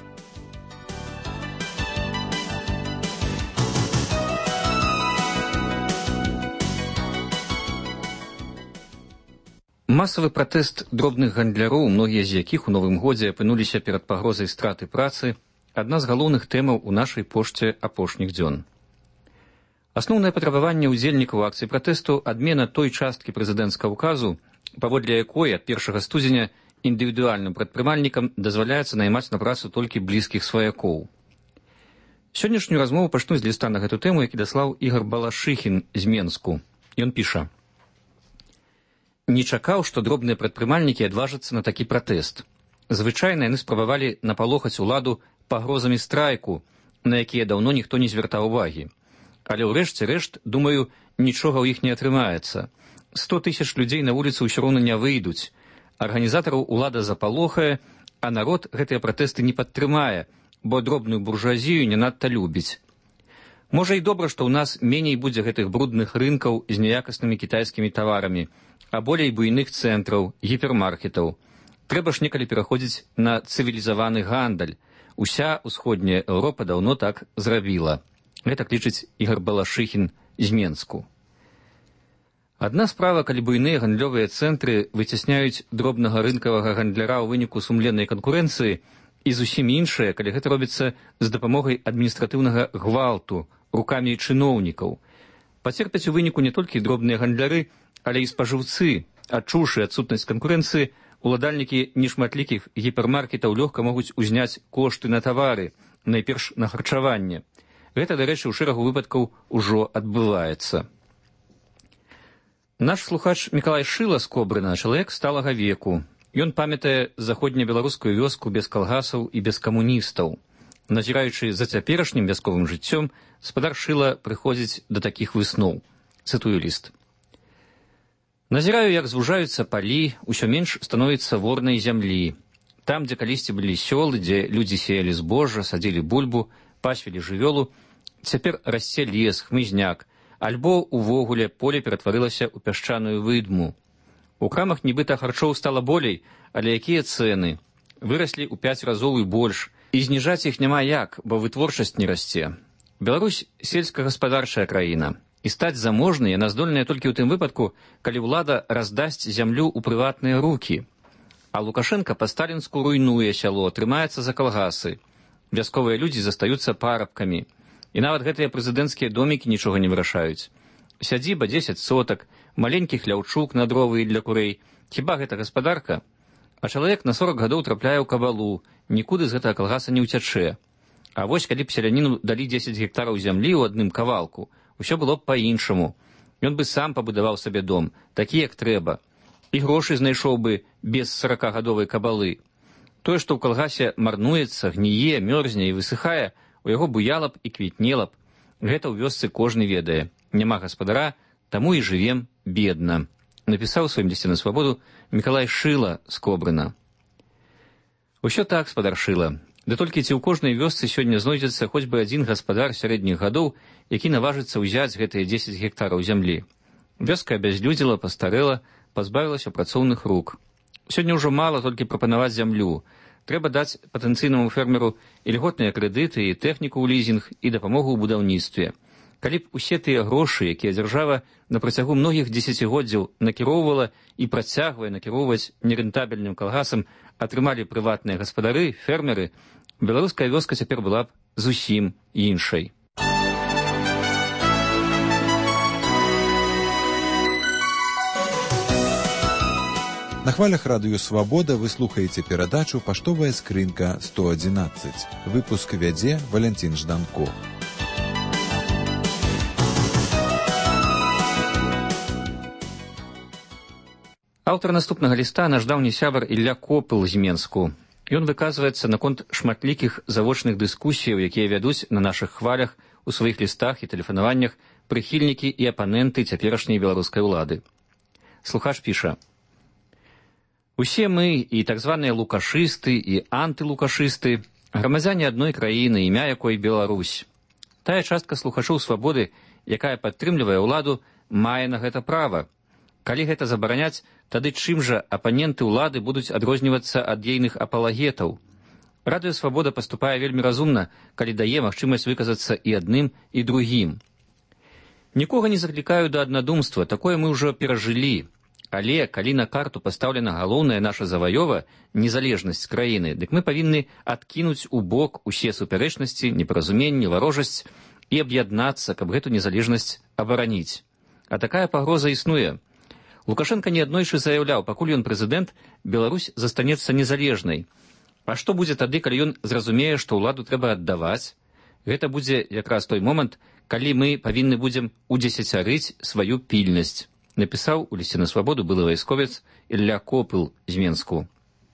Масавы пратэст дробных гандляроў, многія з якіх у новым годзе апынуліся перад пагрозай страты працы, адна з галоўных тэмаў у нашай пошце апошніх дзён. Асноўнае патрабаванне ўдзельнікаў акцыі пратэсту – адмена той часткі прэзідэнцкага ўказу, паводле якой ад 1 студзеня індывідуальным прадпрымальнікам дазваляецца наймаць на працу толькі блізкіх сваякоў. Сённяшнюю размову пачну з ліста на гэту тэму, які даслаў Ігар Балашыхін з Менску. Ён піша: «Не чакаў, што дробныя прадпрымальнікі адважацца на такі пратэст. Звычайна яны спрабавалі напалохаць уладу пагрозамі страйку, на якія даўно ніхто не звяртаў увагі. Але ўрэшце рэшт, думаю, нічога ў іх не атрымаецца. 100 000 людзей на вуліцу ўсё роўна не выйдуць. Арганізатараў улада запалохае, а народ гэтыя пратэсты не падтрымае, бо дробную буржуазію не надта любіць. Можа і добра, што ў нас меней будзе гэтых брудных рынкаў з няякаснымі кітайскімі таварамі, а болей буйных цэнтраў, гіпермаркетаў. Трэба ж некалі пераходзіць на цывілізаваны гандаль. Уся ўсходняя Еўропа даўно так зрабіла». Гэтак лічыць Ігар Балашыхін з Менску. Адна справа, калі буйныя гандлёвыя цэнтры выцясняюць дробнага рынкавага гандляра ў выніку сумленнай канкурэнцыі, і зусім іншая, калі гэта робіцца з дапамогай адміністратыўнага гвалту рукамі чыноўнікаў. Пацерпяць у выніку не толькі дробныя гандляры, але і спажыўцы. Адчуўшы адсутнасць канкурэнцыі, уладальнікі нешматлікіх гіпермаркетаў лёгка могуць узняць кошты на тавары, найперш на харчаванне. Гэта, дарэчы, у шэрагу выпадкаў ужо адбываецца. Наш слухач Мікалай Шыла з Кобрына чалавек сталага веку. Ён памятае заходнебеларускую вёску без калгасаў і без камуністаў. Назіраючы за цяперашнім вясковым жыццём, спадар Шыла прыходзіць да такіх высноў. Цытую ліст. «Назіраю, як звужаюцца палі, усё менш становіцца ворнай зямлі. Там, дзе калісьці былі сёлы, дзе людзі сеялі збожжа, садзілі бульбу, пасвілі жывёлу, цяпер расце лес, хмызняк, альбо увогуле поле ператварылася ў пясчаную выдму. У крамах нібыта харчоў стала болей, але якія цэны? Выраслі ў 5 разоў і больш, і зніжаць іх няма як, бо вытворчасць не расце. Беларусь – сельскагаспадарчая краіна, і стаць заможнай яна здольная толькі ў тым выпадку, калі ўлада раздасць зямлю ў прыватныя рукі. А Лукашенка па-сталінску руйнуе сяло, трымаецца за калгасы. Вясковыя людзі застаюцца парабкамі. І нават гэтыя прэзідэнцкія домікі нічога не вырашаюць. Сядзіба 10 сотак, маленькі хляўчук на дровы і для курэй. Хіба гэта гаспадарка? А чалавек на 40 гадоў трапляе ў кабалу, нікуды з гэтага калгаса не ўцячэ. А вось калі б селяніну далі 10 гектараў зямлі ў адным кавалку, усё было б па-іншаму. Ён бы сам пабудаваў сабе дом, такі як трэба. І грошы знайшоў бы без 40гадовай кабалы. Тое, што ў калгасе марнуецца, гніе, мёрзне і высыхае, у яго буяла б і квітнела б. Гэта ў вёсцы кожны ведае. Няма гаспадара, таму і жывем бедна. Напісаў у сваім лісце на свабоду Мікалай Шыла з Кобрына. Усё так, спадар Шыла. Да толькі ці ў кожнай вёсцы сёння знойдзецца хоць бы адзін гаспадар сярэдніх гадоў, які наважыцца ўзяць гэтыя 10 гектараў зямлі. Вёска абязлюдзіла, пастарэла, пазбавілася працоўных рук. Сёння ўжо мала толькі прапанаваць зямлю. Трэба даць патэнцыйнаму фермеру і льготныя крэдыты, і тэхніку ў лізінг, і дапамогу ў будаўніцтве. Калі б усе тыя грошы, якія дзяржава на працягу многіх дзесяцігоддзяў накіроўвала і працягвае накіроўваць нерэнтабельным калгасам, атрымалі прыватныя гаспадары, фермеры, беларуская вёска цяпер была б зусім іншай. На хвалях радыё «Свабода» вы слухаеце перадачу «Паштовая скрынка 111». Выпуск вядзе Валянцін Жданко. Аўтар наступнага ліста наш даўні сябар Ілля Копыл з Менску. Ён выказваецца наконт шматлікіх завочных дыскусіяў, якія вядуць на нашых хвалях у сваіх лістах і тэлефанаваннях прыхільнікі і апаненты цяперашняй беларускай улады. Слухач піша: «Усе мы, і так званыя лукашысты, і антылукашысты, грамадзяне адной краіны, імя якой Беларусь. Тая частка слухачоў свабоды, якая падтрымлівае ўладу, мае на гэта права. Калі гэта забараняць, тады чым жа апаненты ўлады будуць адрознівацца ад ейных апалагетаў? Радыё «Свабода» паступае вельмі разумна, калі дае магчымасць выказацца і адным, і другім. Нікога не заклікаю да аднадумства, такое мы ўжо перажылі. Але калі на карту пастаўлена галоўная наша заваёва, незалежнасць краіны, дык мы павінны адкінуць у бок усе супярэчнасці, непаразуменні, варожасць і аб'яднацца, каб гэту незалежнасць абараніць. А такая пагроза існуе. Лукашенко неаднойчы заяўляў, пакуль ён прэзідэнт, Беларусь застанецца незалежнай. А што будзе тады, калі ён зразумее, што ўладу трэба аддаваць? Гэта будзе якраз той момант, калі мы павінны будзем удзесяцярыць сваю пільнасць, напісаў у лісце на свабоду былы вайсковец Ілля Копыл з Менску.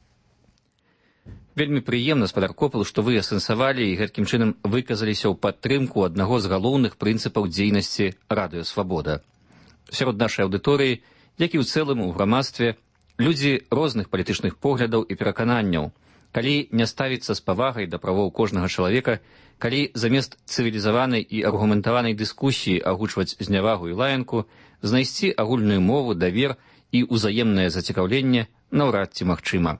Вельмі прыемна, спадар Копыл, што вы асэнсавалі і гэткім чынам выказаліся ў падтрымку аднаго з галоўных прынцыпаў дзейнасці радыё «Свабода». Сярод нашай аўдыторыі, як і ў цэлым у грамадстве, людзі розных палітычных поглядаў і перакананняў. Калі не ставіцца з павагай да правоў кожнага чалавека, калі замест цывілізаванай і аргументаванай дыскусіі агучваць знявагу і лаянку, знайсці агульную мову, давер і ўзаемнае зацікаўленне наўрад ці магчыма.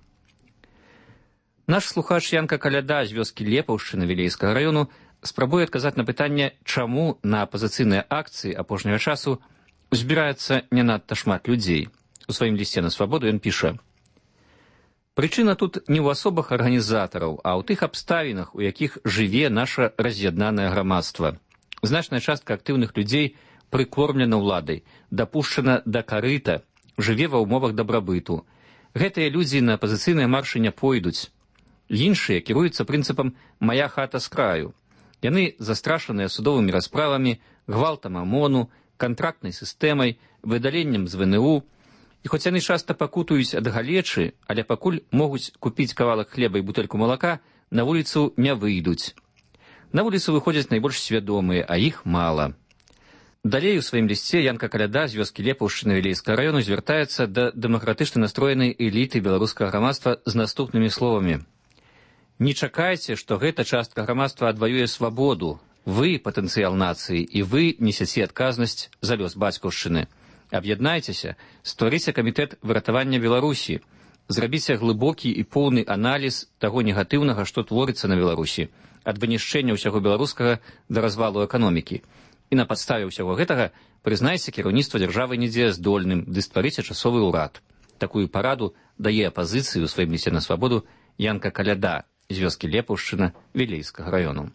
Наш слухач Янка Каляда з вёскі Лепаўшчыны Вілейскага раёну спрабуе адказаць на пытанне, чаму на апазіцыйныя акцыі апошняга часу збіраецца не надта шмат людзей. У сваім лісце на свабоду ён піша: «Прычына тут не ў асобах арганізатараў, а ў тых абставінах, у якіх жыве наша раз'яднанае грамадства. Значная частка актыўных людзей прыкормлена ўладай, дапушчана да карыта, жыве ва ўмовах дабрабыту. Гэтыя людзі на апазіцыйныя маршы не пойдуць. Іншыя кіруюцца прынцыпам «мая хата з краю». Яны застрашаныя судовымі расправамі, гвалтам ОМОНу, кантрактнай сістэмай, выдаленнем з ВНУ. І хоць яны часта пакутуюць ад галечы, але пакуль могуць купіць кавалак хлеба і бутэльку малака, на вуліцу не выйдуць. На вуліцу выходзяць найбольш свядомыя, а іх мала». Далей у сваім лісце Янка Каляда з вёскі Лепаўшчыны Вілейскага раёну звяртаецца да дэмакратычна настроенай эліты беларускага грамадства з наступнымі словамі: «Не чакайце, што гэта частка грамадства адваюе свабоду. Вы патэнцыял нацыі, і вы несяце адказнасць за лёс бацькаўшчыны. Аб'яднайцеся, стварыце камітэт выратавання Беларусі, зрабіце глыбокі і поўны аналіз таго негатыўнага, што творыцца на Беларусі, ад вынішчэння ўсяго беларускага да развалу эканомікі. І на падставе ўсяго гэтага прызнайце кіраўніцтва дзяржавы недзеяздольным, ды стварыце часовы ўрад». Такую параду дае апазіцыі ў сваім лісце на свабоду Янка Каляда з вёскі Лепаўшчына Вілейскага раёну.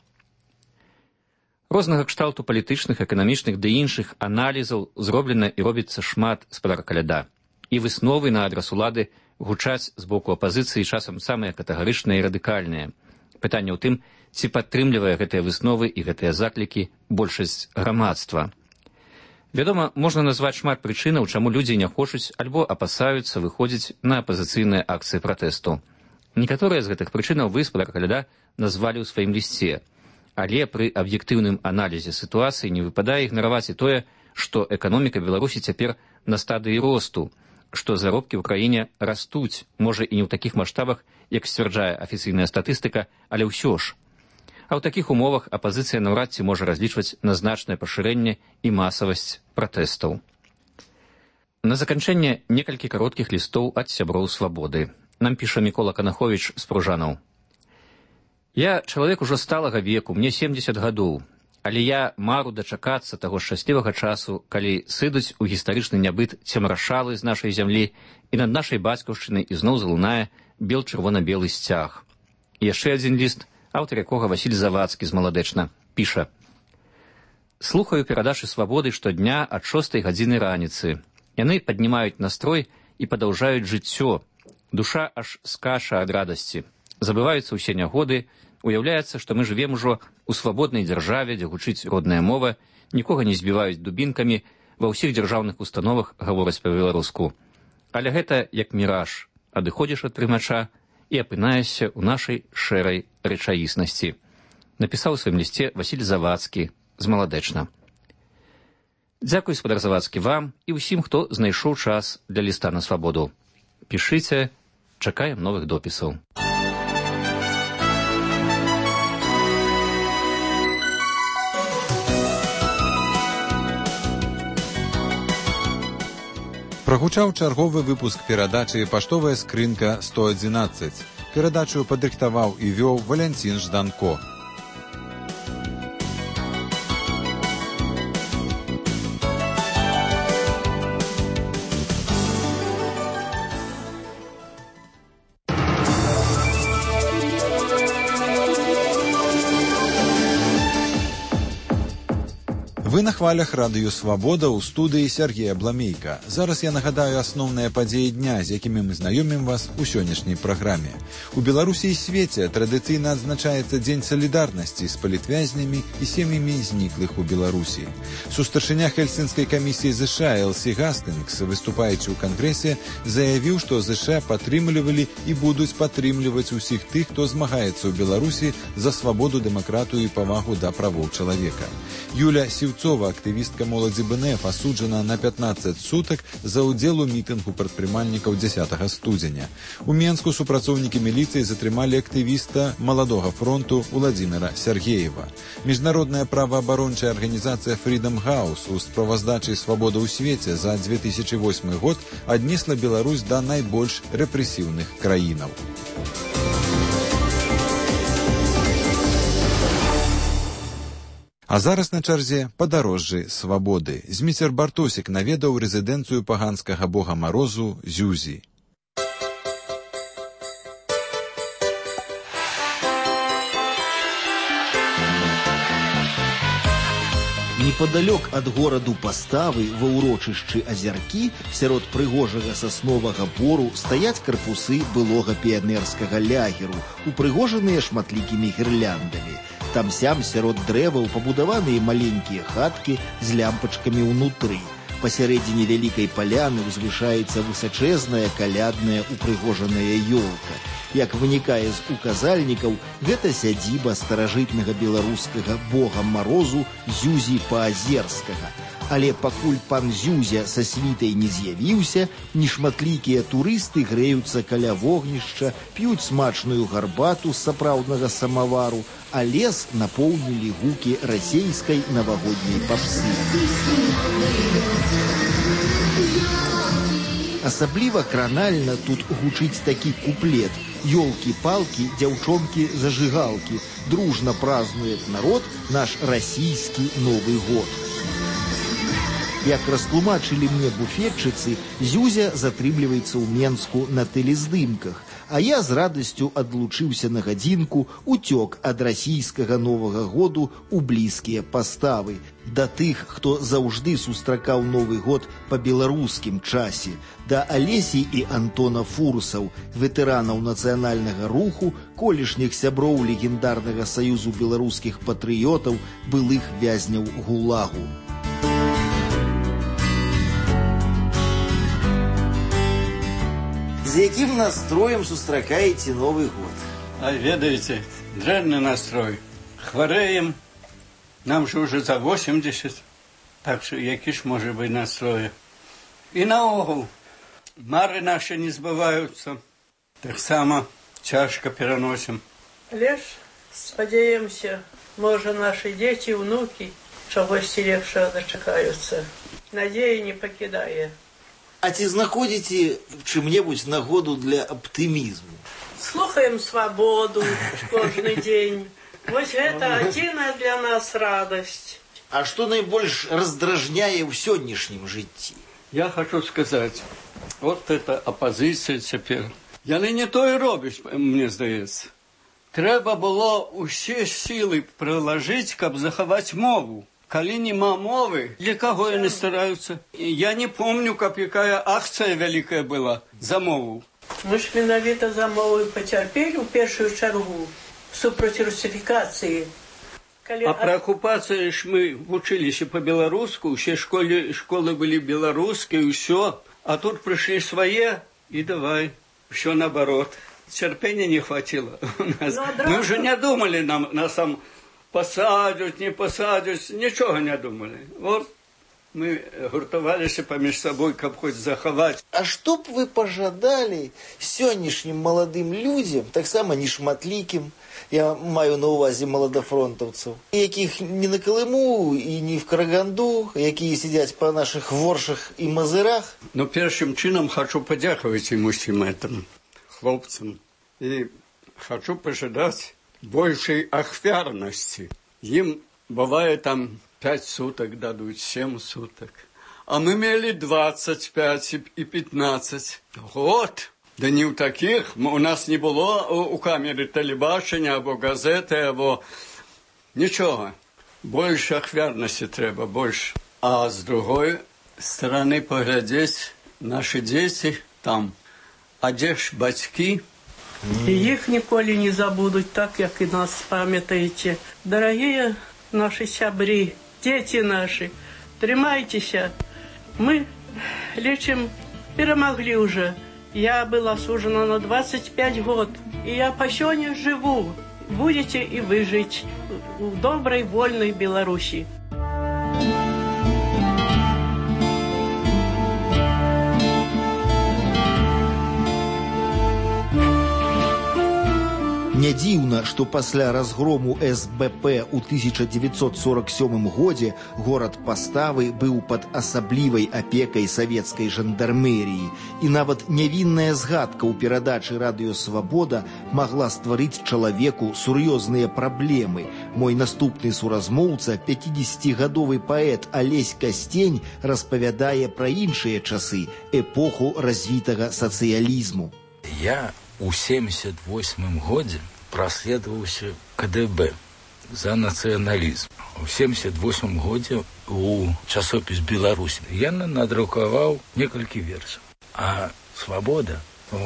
Рознага кшталту палітычных, эканамічных ды іншых аналізаў зроблена і робіцца шмат, спадар Каляда. І высновы на адрас улады гучаць з боку апазіцыі часам самыя катэгарычныя і радыкальныя. Пытанне ў тым, ці падтрымлівае гэтыя высновы і гэтыя заклікі большасць грамадства. Вядома, можна назваць шмат прычынаў, чаму людзі не хочуць альбо апасаюцца выходзіць на апазіцыйныя акцыі пратэсту. Некаторыя з гэтых прычынаў вы, спадар Каляда, назвалі ў сваім лісце. Але пры аб'ектыўным аналізе сітуацыі не выпадае ігнараваць і тое, што эканоміка Беларусі цяпер на стадыі росту, што заробкі ў краіне растуць, можа і не ў такіх маштабах, як сцвярджае афіцыйная статыстыка, але ўсё ж. А ў такіх умовах апазіцыя наўрад ці можа разлічваць на значнае пашырэнне і масавасць пратэстаў. На заканчэнне некалькі кароткіх лістоў ад сяброў свабоды. Нам піша Мікола Канаховіч з Пружанаў. «Я чалавек ужо сталага веку, мне 70 гадоў, але я мару дачакацца таго шчаслівага часу, калі сыдуць у гістарычны нябыт цемрашалы з нашай зямлі і над нашай бацькаўшчынай ізноў залунае бел-чырвона-белы сцяг». І яшчэ адзін ліст, аўтар якога Васіль Завадскі з Маладэчна, піша: «Слухаю перадачы свабоды штодня ад 6 гадзіны раніцы. Яны паднімаюць настрой і падаўжаюць жыццё. Душа аж скача ад радасці. Забываюцца ўсе нягоды, уяўляецца, што мы жывем ужо у свабоднай дзяржаве, дзе гучыць родная мова, нікога не збіваюць дубінкамі, ва ўсіх дзяржаўных установах гавораць па-беларуску. Але гэта як міраж. Адыходзіш ад прымача і апынаешся ў нашай шэрай рэчаіснасці», напісаў у сваім лісце Васіль Завадскі з Маладэчна. Дзякуй, спадар Завадскі, вам і ўсім, хто знайшоў час для ліста на свабоду. Пішыце, чакаем новых допісаў. Прагучаў чарговы выпуск перадачы «Паштовая скрынка 111». Перадачу падрыхтаваў і вёў Валянцін Жданко. Вы на хвалях радыё «Свабода» ў студыі Сергея Бламейка. Зараз я нагадаю асноўныя падзеі дня, з якімі мы знаёмім вас у сённяшняй праграме. У Беларусі і свеце традыцыйна адзначаецца Дзень салідарнасці з палітвязнямі і сем'ямі зніклых у Беларусі. Сустаршыня Хельсінскай камісіі ЗША Элсі Гастынгс, выступаючы ў кангрэсе, заявіў, што ЗША падтрымлівалі і будуць падтрымліваць усіх тых, хто змагаецца ў Беларусі за свабоду, дэмакратыю і павагу да правоў чалавека. Юля Сівцова, актывістка моладзі БНФ, асуджана на 15 сутак за ўдзел у мітынгу прадпрымальнікаў 10 студзеня. У Менску супрацоўнікі міліцыі затрымалі актывіста Маладога фронту Владзіміра Сергеева. Міжнародная праваабарончая арганізацыя Freedom House у справаздачы «Свабода ў свеце» за 2008 год аднесла Беларусь да найбольш рэпрэсіўных краінаў. А зараз на чарзе падарожжы свабоды. Зміцер Бартосік наведаў рэзідэнцыю паганскага бога Марозу Зюзі. Непадалёк ад гораду Паставы ва ўрочышчы Азяркі сярод прыгожага сасновага бору стаяць карпусы былога піянерскага лягеру, упрыгожаныя шматлікімі гірляндамі. Там-сям сярод дрэваў пабудаваныя маленькія хаткі з лямпачкамі ўнутры. Пасярэдзіне вялікай паляны ўзвышаецца высачэзная калядная упрыгожаная ёлка. Як вынікае з указальнікаў, гэта сядзіба старажытнага беларускага бога Марозу Зюзі Паазерскага. Але пакуль пан Зюзя са світай не з'явіўся, нешматлікія турысты грэюцца каля вогнішча, п'юць смачную гарбату з сапраўднага самавару, а лес напоўнілі гукі расейскай навагодняй папсы. Асабліва кранальна тут гучыць такі куплет: «Ёлкі-палкі, дзяўчонкі-зажыгалкі, дружна празднует народ наш расійскі Новы год». Як растлумачылі мне буфетчыцы, Зюзя затрымліваецца ў Менску на тэлездымках, а я з радасцю адлучыўся на гадзінку, уцёк ад расійскага Новага году ў блізкія Паставы, да тых, хто заўжды сустракаў Новы год па беларускім часе, да Алесі і Антона Фурсаў, ветэранаў нацыянальнага руху, колішніх сяброў легендарнага саюзу беларускіх патрыётаў, былых вязняў ГУЛАГу. З якім настроем сустракаеце Новый год? А ведаеце, дрэнны настрой. Хварэем, нам же уже за 80, так что які ж можа быць настрой. І наогул, мары наши не збываюцца, таксама цяжка пераносім. Але ж спадзяемся, можа нашы дзеці, ўнукі чагосьці лепшага дачакаюцца. Надзея не пакідае. А ці знаходзіце чым-небудзь нагоду для аптымізму? Слухаем свабоду кожны дзень. Вось гэта адзіная для нас радасць. А што найбольш раздражняе ў сённяшнім жыцці? Я хочу сказаць, вот это апазіцыя цяпер. Яны не тое робяць, мне здаецца. Трэба было ўсе сілы прылажыць, каб захаваць мову. Калі нема мовы, для каго яны стараюцца? Я не помню, каб якая акцыя вялікая была за мову. Мы ж менавіта за мову пацярпелі ў першую чаргу супраць русіфікацыі. А пра акупацыю ж мы вучыліся па-беларуску, усе школы былі беларускія, ўсё. А тут прыйшлі свае і давай, ўсё наоборот. Цярпення не хватило у нас. Мы уже не думали, нас там посадят, не посадят, ничего не думали. Вот мы гуртоваліся паміж сабой, каб хоць захаваць. А што б вы пажадалі сённяшнім маладым людзям, таксама нешматлікім, я маю на увазе маладафронтаўцаў, якіх не на Калыму і не в Караганду, якія сидзяць па нашых воршах і мазырах? Ну, першым чынам хочу падзякаваць ім усім гэтым хлопцам. І хочу пажадаць большей ахвярнасці. Ім бывае там 5 суток дадут, 7 суток. А мы имели 25 и 15. Вот. Да не у таких. У нас не было у камеры телебачення, або газети, або нічого. Больше ахвярности треба, больше. А с другой стороны поглядеть, наши дети там, а где ж батьки? И их николи не забудут, так, как и нас памятаете. Дорогие наши сябри, дети наши, тримайтесь. Мы лечим, перемогли уже. Я была осуждена на 25 год, и я по сегодня живу. Будете и вы жить в доброй, вольной Беларуси. Не дзіўна, што пасля разгрому СБП ў 1947 годзе горад Паставы быў пад асаблівай апекай савецкай жандармеріі, і нават нявінная згадка ў перадачы «Радыё Свабода» магла стварыць чалавеку сур'ёзныя праблемы. Мой наступны суразмоўца, 50-гадовы паэт Алесь Кастень, распавядае пра іншыя часы, эпоху развітага сацыялізму. Я у 78 годзе праследаваўся КДБ за нацыяналізм. У 78 годзе у часопіс «Беларусь» я надрукаваў некалькі вершаў. А «Свабода»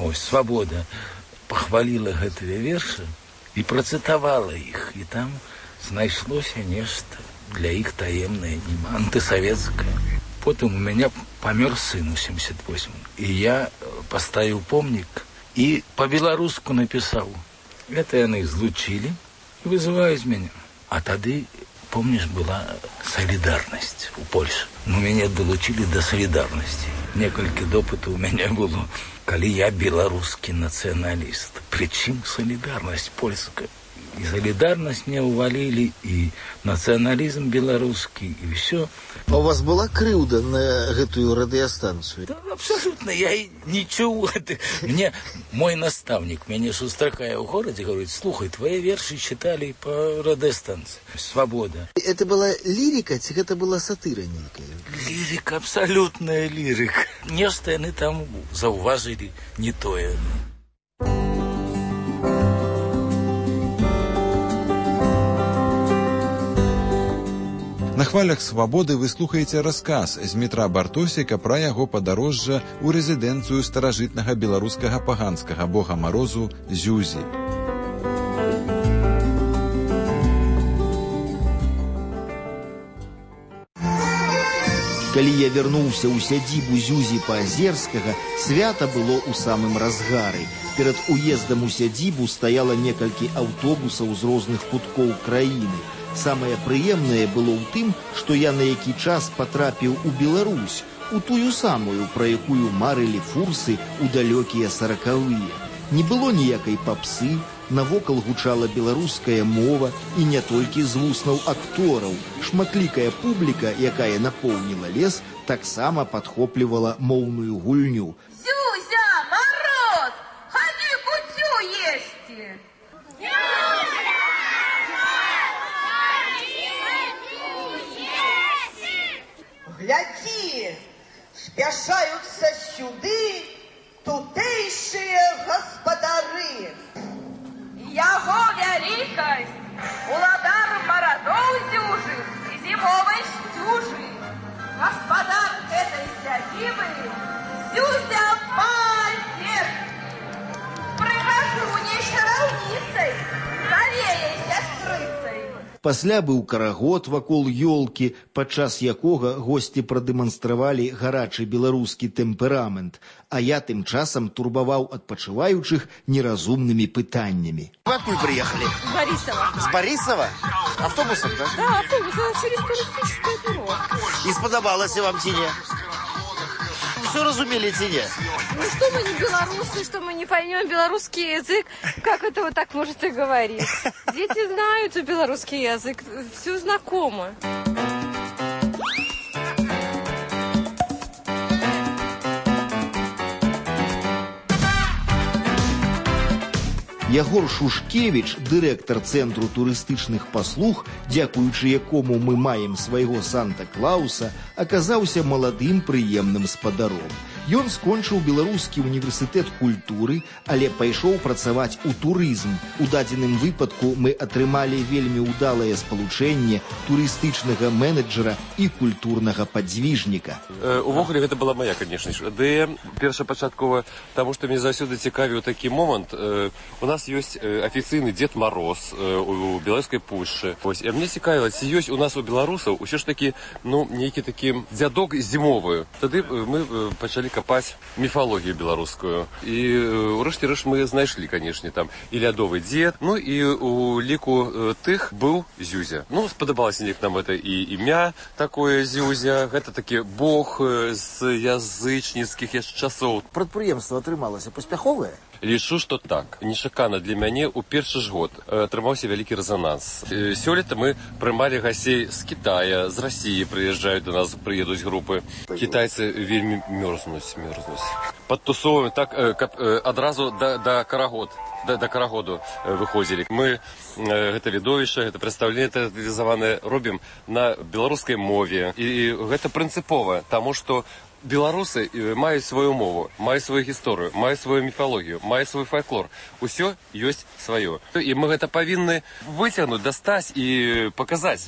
пахваліла гэтыя вершы і працытавала іх. І там знайшлося нешта для іх таемнае, антысавецкае. Потым у мяне памёр сын у 78. І я паставіў помнік и по-беларуску написал. Это яны злучили и вызывают меня. А тады, помнишь, была солидарность у Польши. Но меня долучили до солидарности. Некалькі допытаў у меня было, калі я беларускі националист. Причем солидарность польская. И солидарность мне увалили, и национализм белорусский, и все. А у вас была крыўда на гэтую радыёстанцыю? Да, абсолютно. Я не чуў. Мне мой наставник меня сустракае ў горадзе, говорит: слухай, твои верши читали по радыёстанцыі. Свобода. Это была лирика, ці гэта была сатыра нейкая? Лирика, абсолютная лирика. Нешта яны там заўважылі не тое. На хвалях «Свабоды» вы слухаеце расказ з Дмітра Бартосіка пра яго падарожжа ў рэзідэнцыю старажытнага беларускага паганскага бога марозу Зюзі. Калі я вярнуўся ў сядзібу Зюзі Паазерскага, свята было ў самым разгары. Перад уездам у сядзібу стаяла некалькі аўтобусаў з розных куткоў краіны. Самае прыемнае было ў тым, што я на які час патрапіў у Беларусь, у тую самую, пра якую марылі фурсы ў далёкія 40-е. Не было ніякай папсы, навокал гучала беларуская мова, і не толькі з вуснаў актораў. Шматлікая публіка, якая напоўніла лес, таксама падхоплівала моўную гульню. Зюзя, Мороз, ходи кутю есці! Гляди, спяшаются сюды тутейшие господары. Яго вялікасць, уладар марадоў дзюжых і зімовай сцюжы. Гаспадар этой сядзібы Зюзя Паазерскі. Прыхожу не чараўніцай, завеяй сястрыцай. Пасля быў карагод вакол ёлкі, падчас якога госці прадэманстравалі гарачы беларускі тэмперамент, а я тым часам турбаваў адпачываючых неразумнымі пытаннямі. Вы откуда приехали? С Борисова. С Борисова? Автобусом, да? Да, автобусом через туристическое бюро. И сподобалось вам ці не? Все разумели ці не? Ну что мы не белорусы, что мы не поймем белорусский язык? Как это вы так можете говорить? Дети знают белорусский язык, все знакомо. Ягор Шушкевіч, дырэктар Цэнтру турыстычных паслуг, дзякуючы якому мы маем свайго Санта-Клауса, аказаўся маладым прыемным спадаром. Ён скончыў Беларускі універсітэт культуры, але пайшоў працаваць у турызм. У дадзеным выпадку мы атрымалі вельмі ўдалае спалучэнне турыстычнага менеджера і культурнага падзвіжніка. Увогуле гэта была моя, конечно, ідэя першапачаткова, таму што мне заўсёды цікавіў такі момант. У нас ёсць афіцыйны Дед Мороз у Беларускай пушчы. І мне цікавіла, ці ёсць у нас у беларусаў усё ж такі, нейкі такі дзядок зімовы. Тады мы пачалі капаць міфалогію беларускую. І ўрэшце рэшт мы знайшлі, канешне, там і лядовы дзед, і у ліку тых быў Зюзя. Спадабалася неяк нам гэта і імя такое Зюзя, гэта такі бог з язычніцкіх часоў. Прадпрыемства атрымалася паспяховае? Лічу, што так. Нечакана для мяне ў першы ж год атрымаўся вялікі рэзананс. Сёлета мы прымалі гасцей з Китая, з Расіі прыязджаюць до нас, прыедуць групы. Кітайцы вельмі мерзнуць. Падтусоўваем так, каб адразу да карагоду выходзілі. Мы гэта відовішча, гэта прадстаўленне тэатралізаванае робім на беларускай мове. І гэта прынцыпова, таму што беларусы маюць сваю мову, маюць сваю гісторыю, маюць сваю міфалогію, маюць свой фальклор. Усё ёсць сваё. І мы гэта павінны выцягнуць, дастаць і паказаць.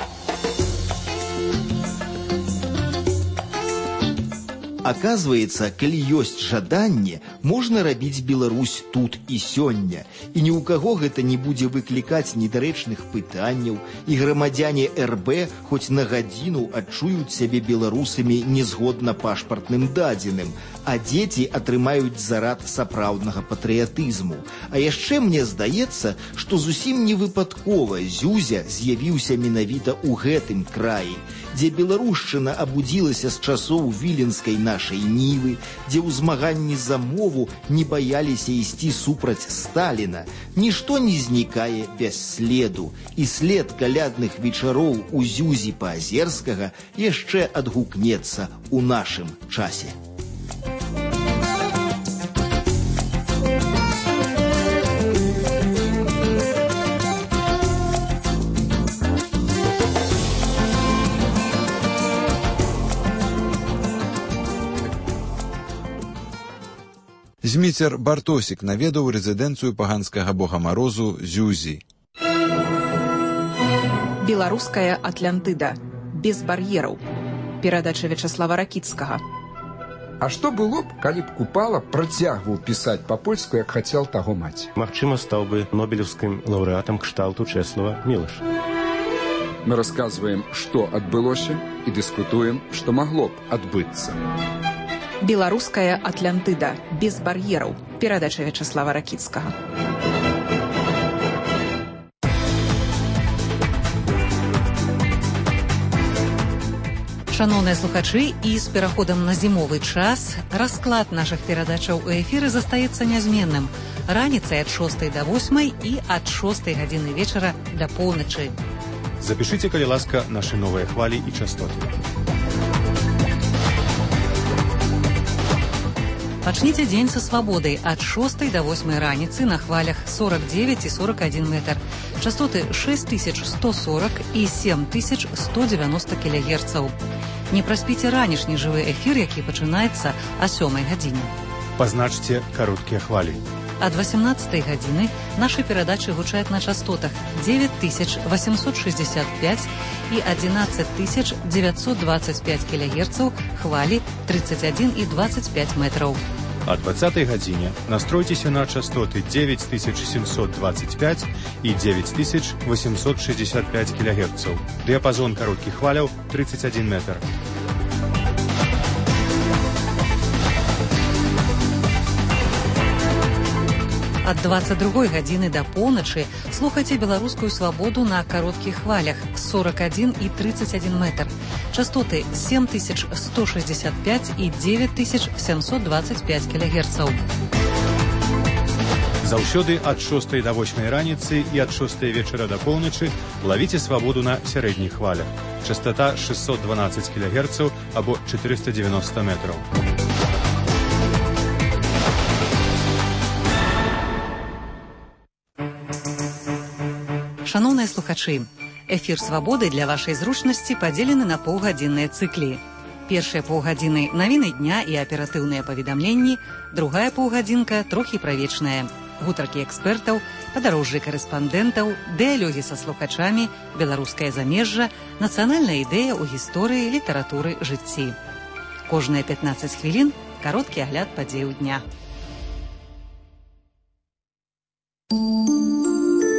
Аказваецца, калі ёсць жаданне, можна рабіць Беларусь тут і сёння. І ні ў каго гэта не будзе выклікаць недарэчных пытанняў, і грамадзяне РБ хоць на гадзіну адчуюць сябе беларусамі незгодна пашпартным дадзеным, а дзеці атрымаюць зарад сапраўднага патрыятызму. А яшчэ мне здаецца, што зусім не выпадкова Зюзя з'явіўся менавіта ў гэтым краі, дзе беларушчына абудзілася з часоў віленскай нашай нівы, дзе ў змаганні за мову не баяліся ісці супраць Сталіна. Нішто не знікае без следу, і след калядных вечароў у Зюзі Паазерскага яшчэ адгукнецца ў нашым часе. Зміцер Бартосік наведаў рэзідэнцыю паганскага бога Марозу Зюзі. Беларуская Атлантыда. Без бар'ераў. Перадача Вячаслава Ракіцкага. А што было б, калі б Купала працягваў пісаць па-польску, як хацеў таго маці? Магчыма, стаў бы нобелеўскім лаўрэатам кшталту Чэслава Мілаша. Мы расказваем, што адбылося, і дыскутуем, што магло б адбыцца. Беларуская Атлантыда. Без бар'ераў. Перадача Вячаслава Ракіцкага. Шановныя слухачы, і з пераходам на зімовы час расклад нашых перадачаў у эфіры застаецца нязменным. Раніцай ад 6 до 8 і ад 6 гадзіны вечара да поўначы. Запішыце, калі ласка, нашы новыя хвалі і частоты. Пачніце дзень са свабодай ад 6 до 8 раніцы на хвалях 49 і 41 метр. Частоты 6140 і 7190 кілягерцаў. Не праспіце ранішні жывы эфір, які пачынаецца о 7 гадзіне. Пазначце кароткія хвалі. Ад 18 гадзіны нашы перадачы гучаць на частотах 9865 і 11925 кілягерцаў, хвалі 31 і 25 метраў. О 20 гадзіне настройцеся на частоты 9725 і 9865 кілягерцаў. Дыяпазон кароткіх хваляў 31 метр. Ад 22 гадзіны да поўначы слухайце беларускую свабоду на кароткіх хвалях 41 і 31 метр. Частоты 7165 і 9725 кілягерцаў. Заўсёды ад 6 до 8 раніцы і ад 6 вечара да поўначы лавіце свабоду на сярэдніх хвалях. Частота 612 кілягерцаў або 490 метраў. Шановныя слухачы, эфір «Свабоды» для вашай зручнасці падзелены на паўгадзінныя цыклі. Першыя паўгадзіны навіны дня і аператыўныя паведамленні, другая паўгадзінка трохі правечная. Гутаркі экспертаў, падарожжы карэспандэнтаў, дыялогі са слухачамі, беларускае замежжа, нацыянальная ідэя ў гісторыі, літаратуры, жыцці. Кожныя 15 хвілін кароткі агляд падзеяў дня.